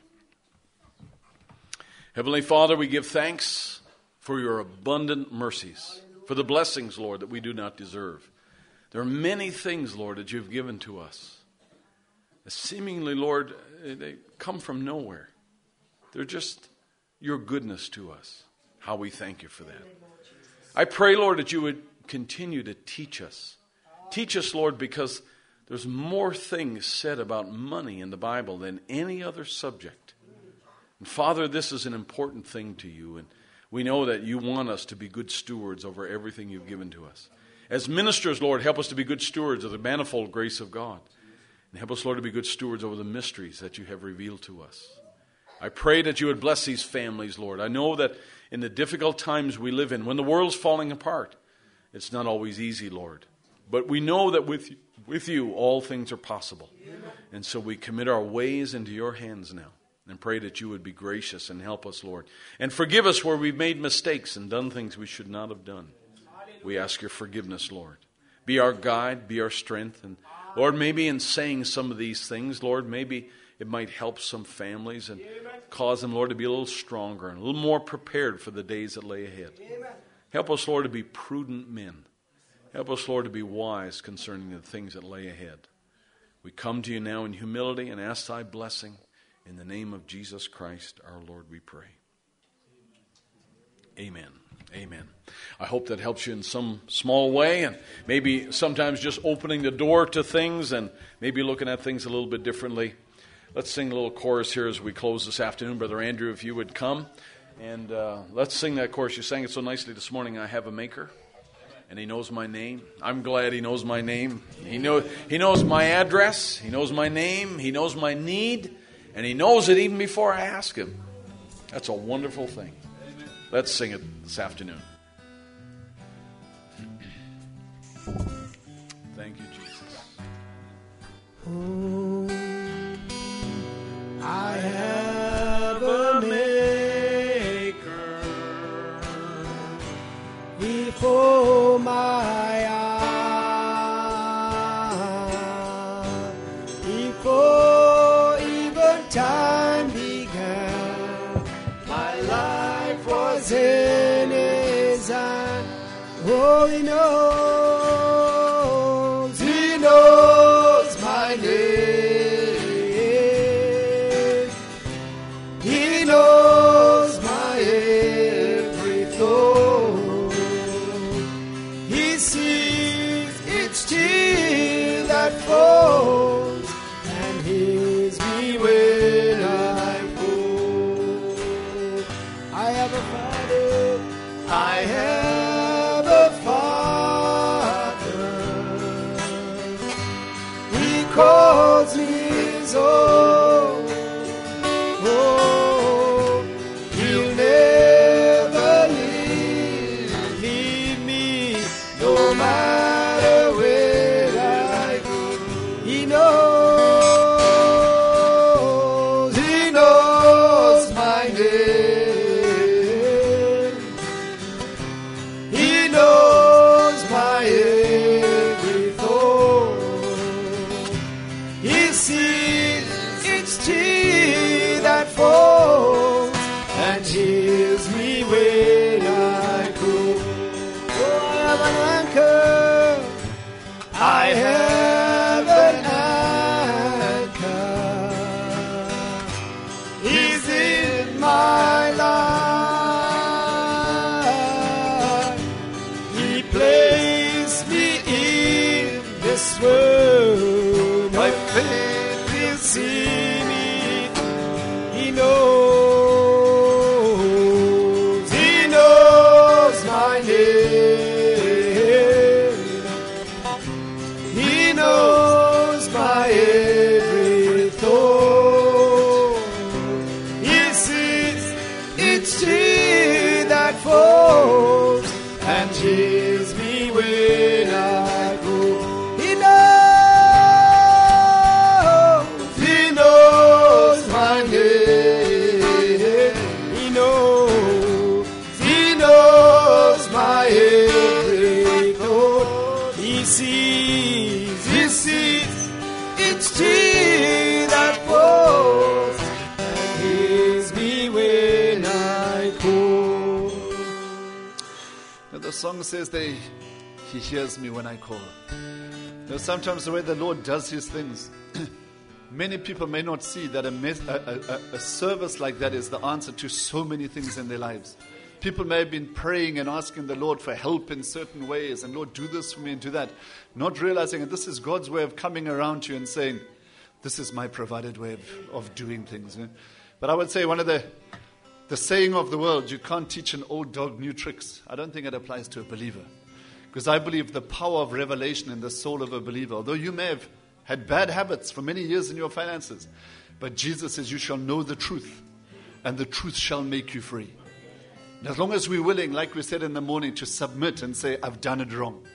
Heavenly Father, we give thanks for your abundant mercies, for the blessings, Lord, that we do not deserve. There are many things, Lord, that you've given to us. Seemingly, Lord, they come from nowhere. They're just your goodness to us. How we thank you for that. I pray, Lord, that you would continue to teach us. Teach us, Lord, because there's more things said about money in the Bible than any other subject. And Father, this is an important thing to you, and we know that you want us to be good stewards over everything you've given to us. As ministers, Lord, help us to be good stewards of the manifold grace of God. And help us, Lord, to be good stewards over the mysteries that you have revealed to us. I pray that you would bless these families, Lord. I know that in the difficult times we live in, when the world's falling apart, it's not always easy, Lord. But we know that with, with you, all things are possible. And so we commit our ways into your hands now and pray that you would be gracious and help us, Lord. And forgive us where we've made mistakes and done things we should not have done. We ask your forgiveness, Lord. Be our guide, be our strength. And Lord, maybe in saying some of these things, Lord, maybe it might help some families and cause them, Lord, to be a little stronger and a little more prepared for the days that lay ahead. Help us, Lord, to be prudent men. Help us, Lord, to be wise concerning the things that lay ahead. We come to you now in humility and ask thy blessing. In the name of Jesus Christ, our Lord, we pray. Amen. Amen. I hope that helps you in some small way, and maybe sometimes just opening the door to things and maybe looking at things a little bit differently. Let's sing a little chorus here as we close this afternoon. Brother Andrew, if you would come. And uh, let's sing that chorus. You sang it so nicely this morning. I have a maker, and he knows my name. I'm glad he knows my name. He, know, he knows my address. He knows my name. He knows my need. And he knows it even before I ask him. That's a wonderful thing. Let's sing it this afternoon. Thank you, Jesus. Oh, I have a maker before my eyes, before even time began, my life was in his hand. Oh, he knows, he knows my name. He knows my every thought. He sees each tear that falls and hears me when I fall. I have a Father, I have a Father. He calls me his own. Oh, he'll never leave, leave me, no matter where I go. He knows, he knows my name. He knows my every thought. He sees each tear that falls and hears me when I call. Oh, I have an anchor. I have an anchor. He's in my life. He placed me in this world. My faith will see me. He knows, he knows my name. He knows my every thought. He sees each tear that falls and hears me when I go. He knows, he knows my name. He knows, he knows my every thought. He sees, he sees each tear that falls and hears me when I call. Now the song says they, he hears me when I call. Now sometimes the way the Lord does his things, many people may not see that a, mes- a, a, a service like that is the answer to so many things in their lives. People may have been praying and asking the Lord for help in certain ways, and Lord, do this for me and do that, not realizing that this is God's way of coming around to you and saying, this is my provided way of, of doing things. You know? But I would say one of the the saying of the world, you can't teach an old dog new tricks. I don't think it applies to a believer. Because I believe the power of revelation in the soul of a believer, although you may have had bad habits for many years in your finances, but Jesus says you shall know the truth, and the truth shall make you free. And as long as we're willing, like we said in the morning, to submit and say, I've done it wrong.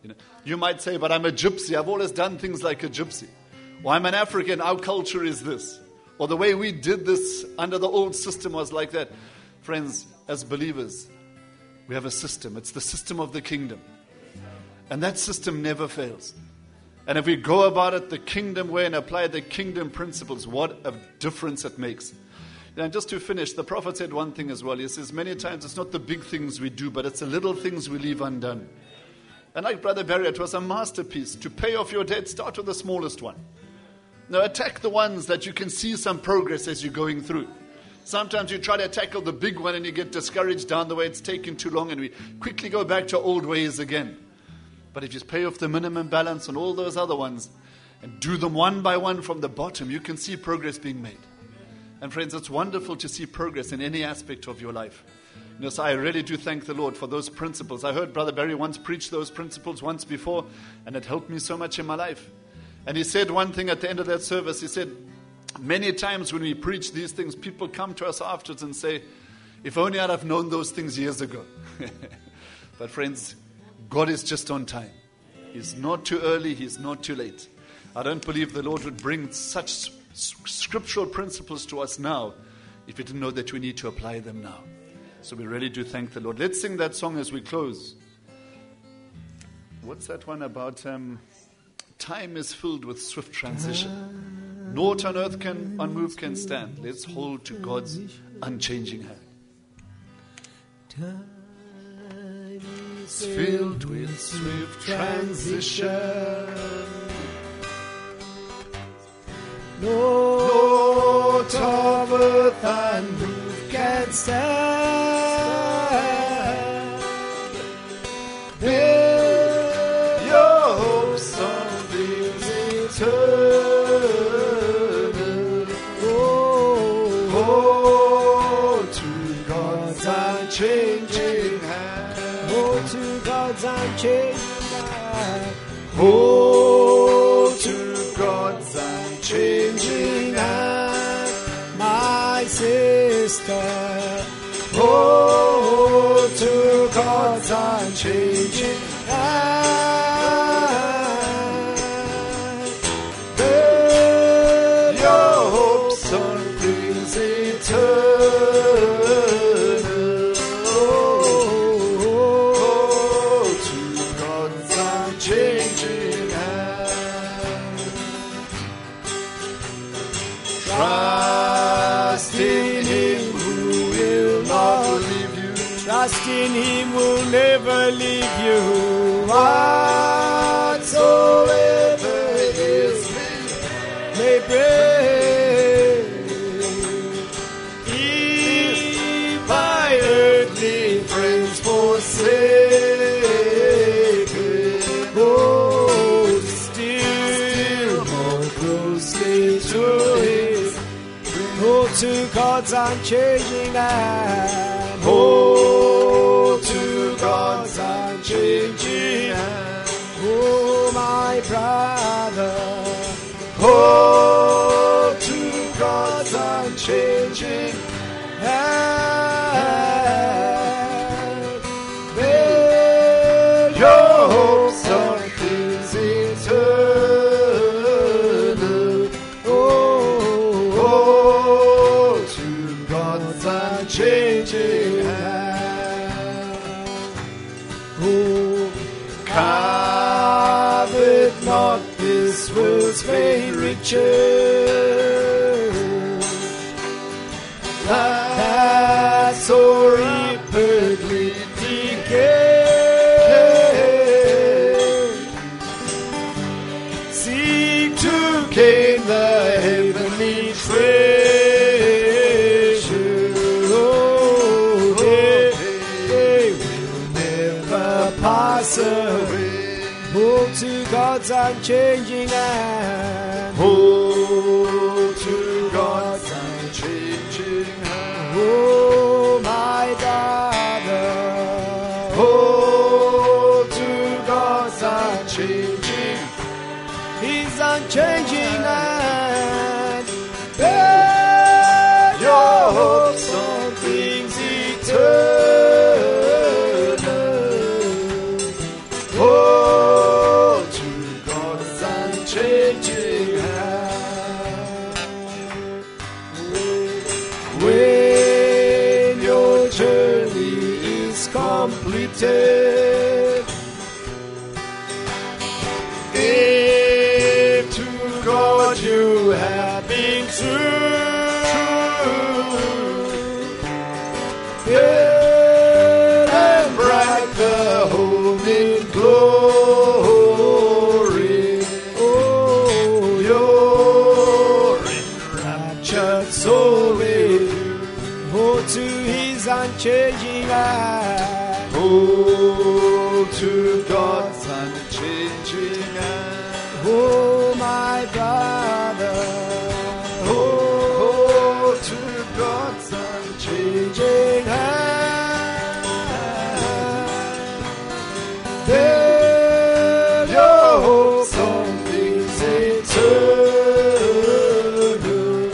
You know, you might say, but I'm a gypsy. I've always done things like a gypsy. Or I'm an African. Our culture is this. Or the way we did this under the old system was like that. Friends, as believers, we have a system. It's the system of the kingdom. And that system never fails. And if we go about it the kingdom way and apply the kingdom principles, what a difference it makes. And just to finish, the prophet said one thing as well. He says, many times it's not the big things we do, but it's the little things we leave undone. And like Brother Barry, it was a masterpiece. To pay off your debt, start with the smallest one. Now attack the ones that you can see some progress as you're going through. Sometimes you try to tackle the big one and you get discouraged down the way. It's taking too long and we quickly go back to old ways again. But if you pay off the minimum balance on all those other ones and do them one by one from the bottom, you can see progress being made. And friends, it's wonderful to see progress in any aspect of your life. You know, so I really do thank the Lord for those principles. I heard Brother Barry once preach those principles once before, and it helped me so much in my life. And he said one thing at the end of that service. He said, many times when we preach these things, people come to us afterwards and say, if only I'd have known those things years ago. But friends, God is just on time. He's not too early. He's not too late. I don't believe the Lord would bring such scriptural principles to us now if we didn't know that we need to apply them now. So we really do thank the Lord. Let's sing that song as we close. What's that one about? Um, time is filled with swift transition. Naught on earth can unmoved can stand. Let's hold to God's unchanging hand. Time is Filled with swift transition. Naught of earth unmoved can stand. Build your hopes on things eternal. Oh, Hold to God's unchanging hand. hold to God's unchanging hand. Hold to God's unchanging hand. My sister, Hold to God's unchanging hand. Build your hopes on things eternal. Hold to God's unchanging hand. Trust in Him who will not leave you. Trust in Him will never leave you. Whatsoever His will May break. If by earthly friends forsaken, oh, still more closely to His. hold to God's unchanging hand. Hold to God's unchanging hand. Oh, my brother, Hold to God's unchanging hand. Build your hopes on things eternal. Oh, Hold to God's unchanging hand. oh, Covet not this world's vain riches, that so rapidly decay. Seek to gain the heavenly treasure. Oh, they, they will never pass away. hold to God's unchanging hand. Hold to God's unchanging hand. Oh, my brother, Hold to God's unchanging. His unchanging hand. Build your hopes on things eternal. Hold have been true. Good and bright the home in glory. Oh, your enraptured soul with you. Oh, to his unchanging eye. Oh, to God's unchanging hand. Oh, my brother. Oh, to God's unchanging hand. Build your hopes on things eternal.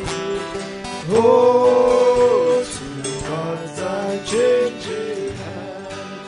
Oh, to God's unchanging hand.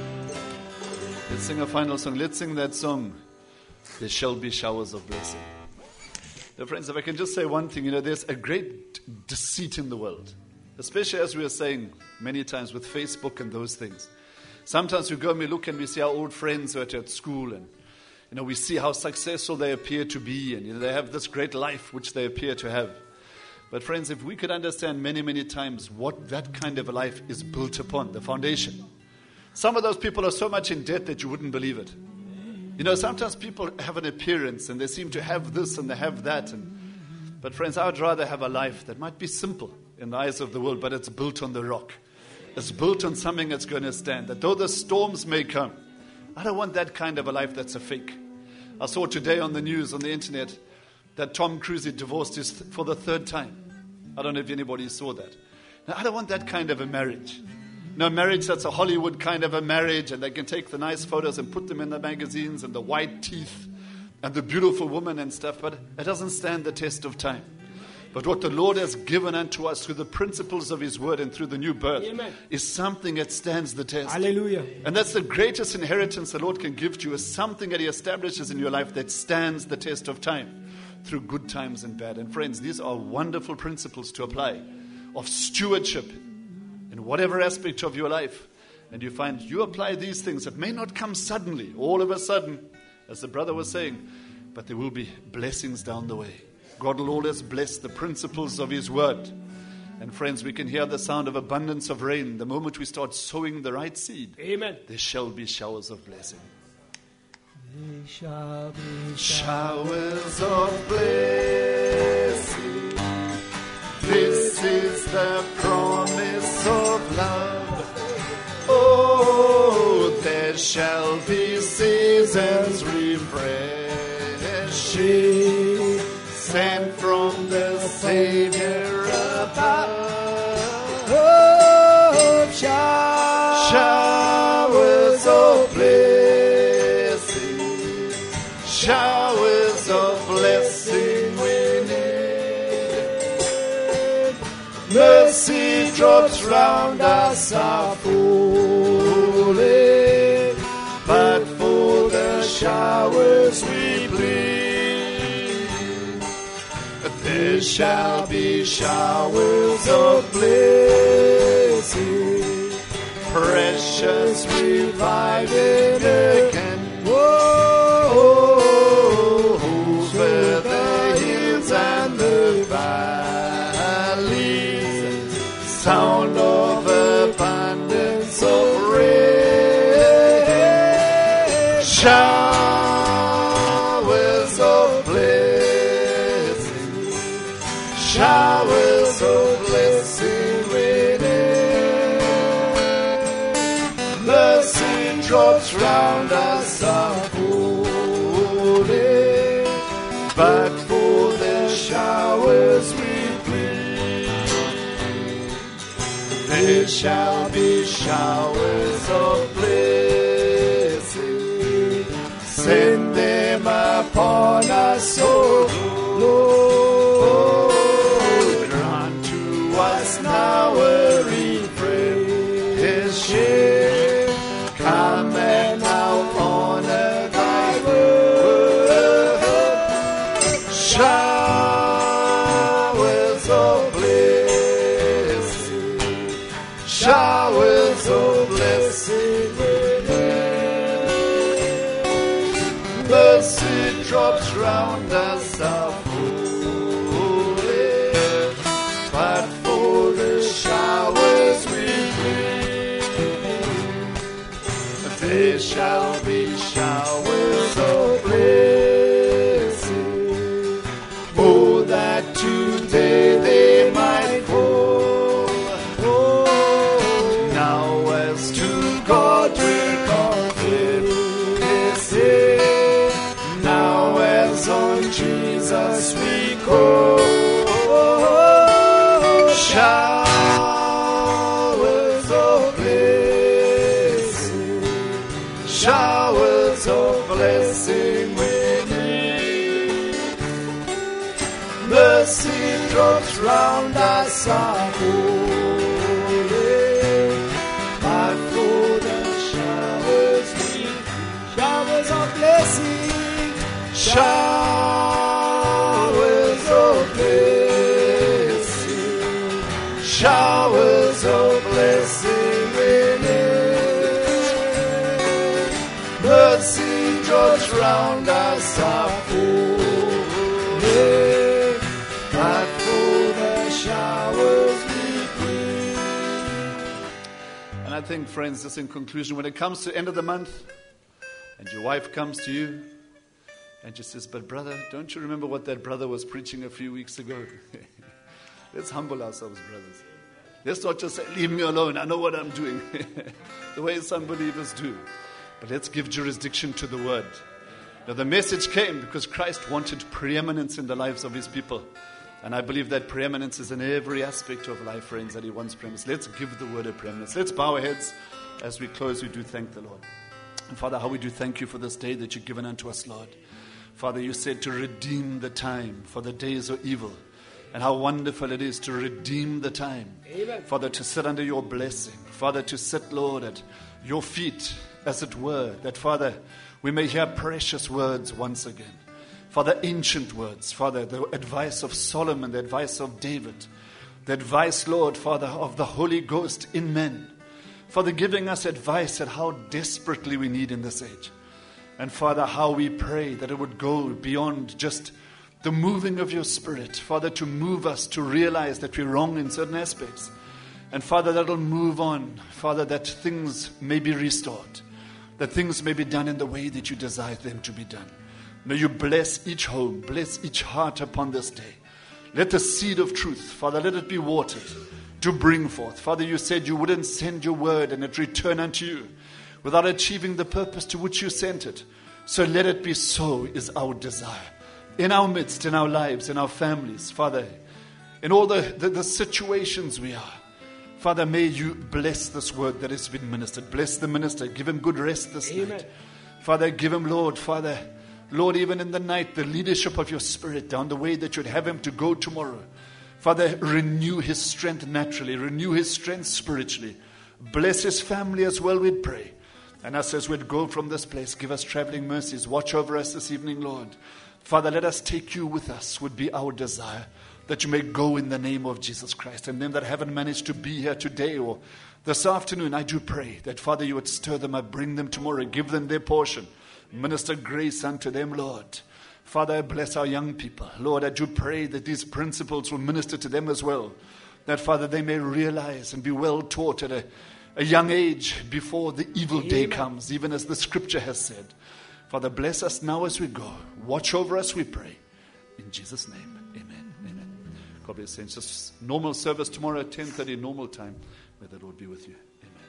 Let's sing a final song. Let's sing that song. There shall be showers of blessing. Now, friends, if I can just say one thing, you know, there's a great deceit in the world, especially as we are saying many times with Facebook and those things. Sometimes we go and we look and we see our old friends who are at school, and you know, we see how successful they appear to be, and you know, they have this great life which they appear to have. But friends, if we could understand many, many times what that kind of a life is built upon, the foundation. Some of those people are so much in debt that you wouldn't believe it. You know, sometimes people have an appearance and they seem to have this and they have that. And, but friends, I would rather have a life that might be simple in the eyes of the world, but it's built on the rock. It's built on something that's going to stand. That though the storms may come, I don't want that kind of a life that's a fake. I saw today on the news, on the internet, that Tom Cruise had divorced his th- for the third time. I don't know if anybody saw that. Now, I don't want that kind of a marriage. No marriage that's a Hollywood kind of a marriage, and they can take the nice photos and put them in the magazines and the white teeth and the beautiful woman and stuff, but it doesn't stand the test of time. But what the Lord has given unto us through the principles of His Word and through the new birth Amen. Is something that stands the test. Hallelujah. And that's the greatest inheritance the Lord can give to you, is something that He establishes in your life that stands the test of time through good times and bad. And friends, these are wonderful principles to apply of stewardship in whatever aspect of your life. And you find you apply these things that may not come suddenly, all of a sudden, as the brother was saying, but there will be blessings down the way. God will always bless the principles of His Word. And friends, we can hear the sound of abundance of rain. The moment we start sowing the right seed, Amen. there shall be showers of blessing. There shall be Showers of blessing. This is the promise of love. Oh, there shall be seasons refreshing, sent from the Savior above. Oh, showers Showers of blessing, showers of blessing we need. Mercy drops round us are falling, but for the showers we plead. There shall be showers of blessing, precious reviving again. Oh, over the hills and the valleys, sound of abundance of rain. Showers of blessing, showers of blessing raining. Mercy drops round us are falling, but for the showers we plead. There shall be showers of blessing, send them upon us, O Lord. Grant to us now a refreshing. Come and now honor thy word. Showers of blessing, showers of blessing. Mercy drops round us are full. There shall be showers of blessing. Oh, that today they might fall. Oh, now as to God we're confessing. Now as on Jesus we call. Showers of blessing, showers of blessing we need. Mercy drops round us are falling, but for the showers we need. Showers of blessing, showers of blessing. Showers of blessing within. Mercy drops round us are falling, but for the showers we bring. And I think, friends, just in conclusion, when it comes to end of the month, and your wife comes to you, and she says, but brother, don't you remember what that brother was preaching a few weeks ago? Let's humble ourselves, brothers. Let's not just say, leave me alone, I know what I'm doing. The way some believers do. But let's give jurisdiction to the word. Now the message came because Christ wanted preeminence in the lives of his people. And I believe that preeminence is in every aspect of life, friends, that he wants preeminence. Let's give the word a preeminence. Let's bow our heads as we close. We do thank the Lord. And Father, how we do thank you for this day that you've given unto us, Lord. Father, you said to redeem the time, for the days are evil. And how wonderful it is to redeem the time. Amen. Father, to sit under your blessing. Father, to sit, Lord, at your feet, as it were. That, Father, we may hear precious words once again. Father, ancient words. Father, the advice of Solomon, the advice of David. The advice, Lord, Father, of the Holy Ghost in men. Father, giving us advice at how desperately we need in this age. And Father, how we pray that it would go beyond just the moving of your Spirit, Father, to move us to realize that we're wrong in certain aspects. And Father, that'll move on, Father, that things may be restored, that things may be done in the way that you desire them to be done. May you bless each home, bless each heart upon this day. Let the seed of truth, Father, let it be watered to bring forth. Father, you said you wouldn't send your word and it return unto you without achieving the purpose to which you sent it. So let it be so is our desire. In our midst, in our lives, in our families, Father, in all the, the, the situations we are. Father, may you bless this word that has been ministered. Bless the minister. Give him good rest this Amen. Night. Father, give him, Lord, Father, Lord, even in the night, the leadership of your Spirit down the way that you'd have him to go tomorrow. Father, renew his strength naturally. Renew his strength spiritually. Bless his family as well, we'd pray. And us as we'd go from this place, give us traveling mercies. Watch over us this evening, Lord. Father, let us take you with us would be our desire, that you may go in the name of Jesus Christ. And them that haven't managed to be here today or this afternoon, I do pray that, Father, you would stir them up, bring them tomorrow, give them their portion. Minister grace unto them, Lord. Father, bless our young people. Lord, I do pray that these principles will minister to them as well. That, Father, they may realize and be well taught at a, a young age before the evil Amen. Day comes, even as the scripture has said. Father, bless us now as we go. Watch over us, we pray. In Jesus' name, amen. Amen. God bless you. Just normal service tomorrow at ten thirty, normal time. May the Lord be with you.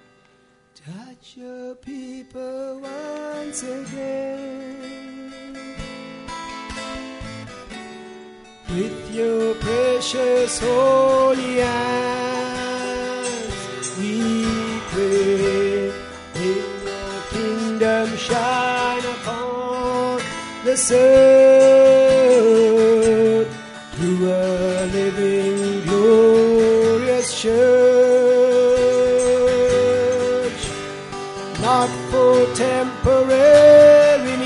Amen. Touch your people once again with your precious holy hands. We pray, may your kingdom shine upon this earth through a living, glorious church, not for temporary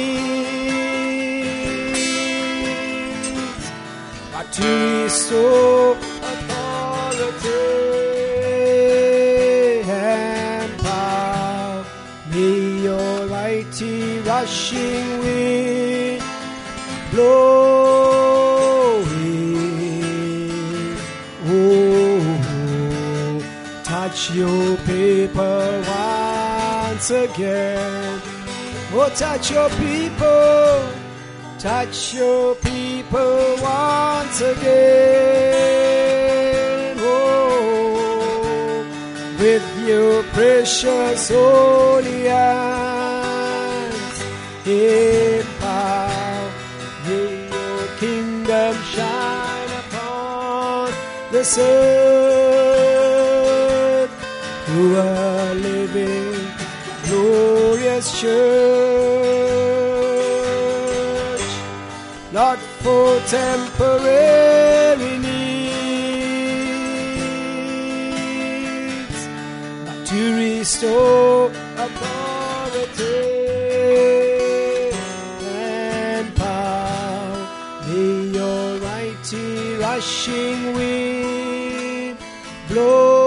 needs, but to restore authority and power. May your mighty rushing wind blow in. Oh, touch your people once once again. Oh, touch your people, touch your people once again. Oh, with your precious holy hands, empower, may your kingdom shine upon this earth, through a living, glorious church, not for temporary needs, but to restore authority and power. May your mighty rushing wind blow